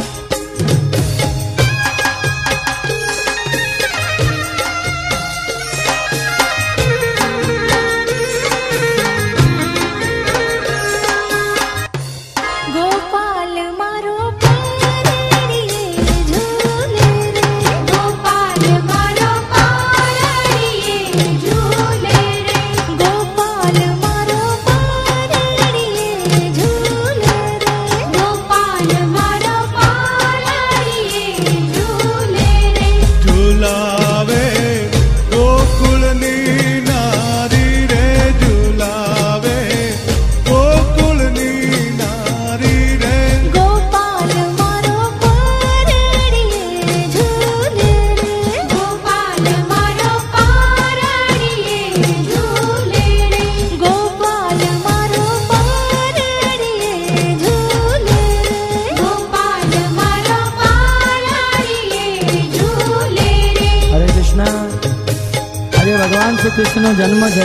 गोपाल मारो पारणिये झूले रे गोपाल मारो पारणिये झूले रे गोपाल मारो पारणिये झूले रे गोपाल मारो पारणिये झूले रे झूलावे गोकुलनी नारी रे झूलावे गोकुलनी नारी रे गोपाल मारो पारणिये झूले रे गोपाल मारो पारणिये झूले रे गोपाल मारो पारणिये झूले रे गोपाल मारो पारणिये झूले रे हरे कृष्ण। આજે ભગવાન શ્રી કૃષ્ણનો જન્મ છે।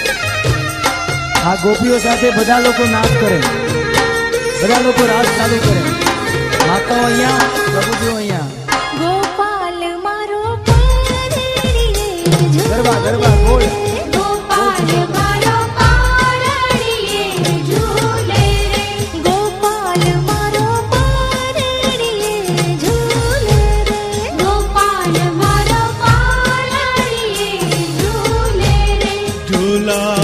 આ ગોપીઓ સાથે બધા લોકો નાચ કરે, બધા લોકો રાસ ચાલુ કરે। માતાઓ અહીંયા, પ્રભુજીઓ અહીંયા। गोपाल मारो पारणिये ગરબા ગરબા બોલ। गोपाल मारो पारणिये झूले रे गोपाल मारो पारणिये झूले रे गोपाल मारो पारणिये झूले रे झूला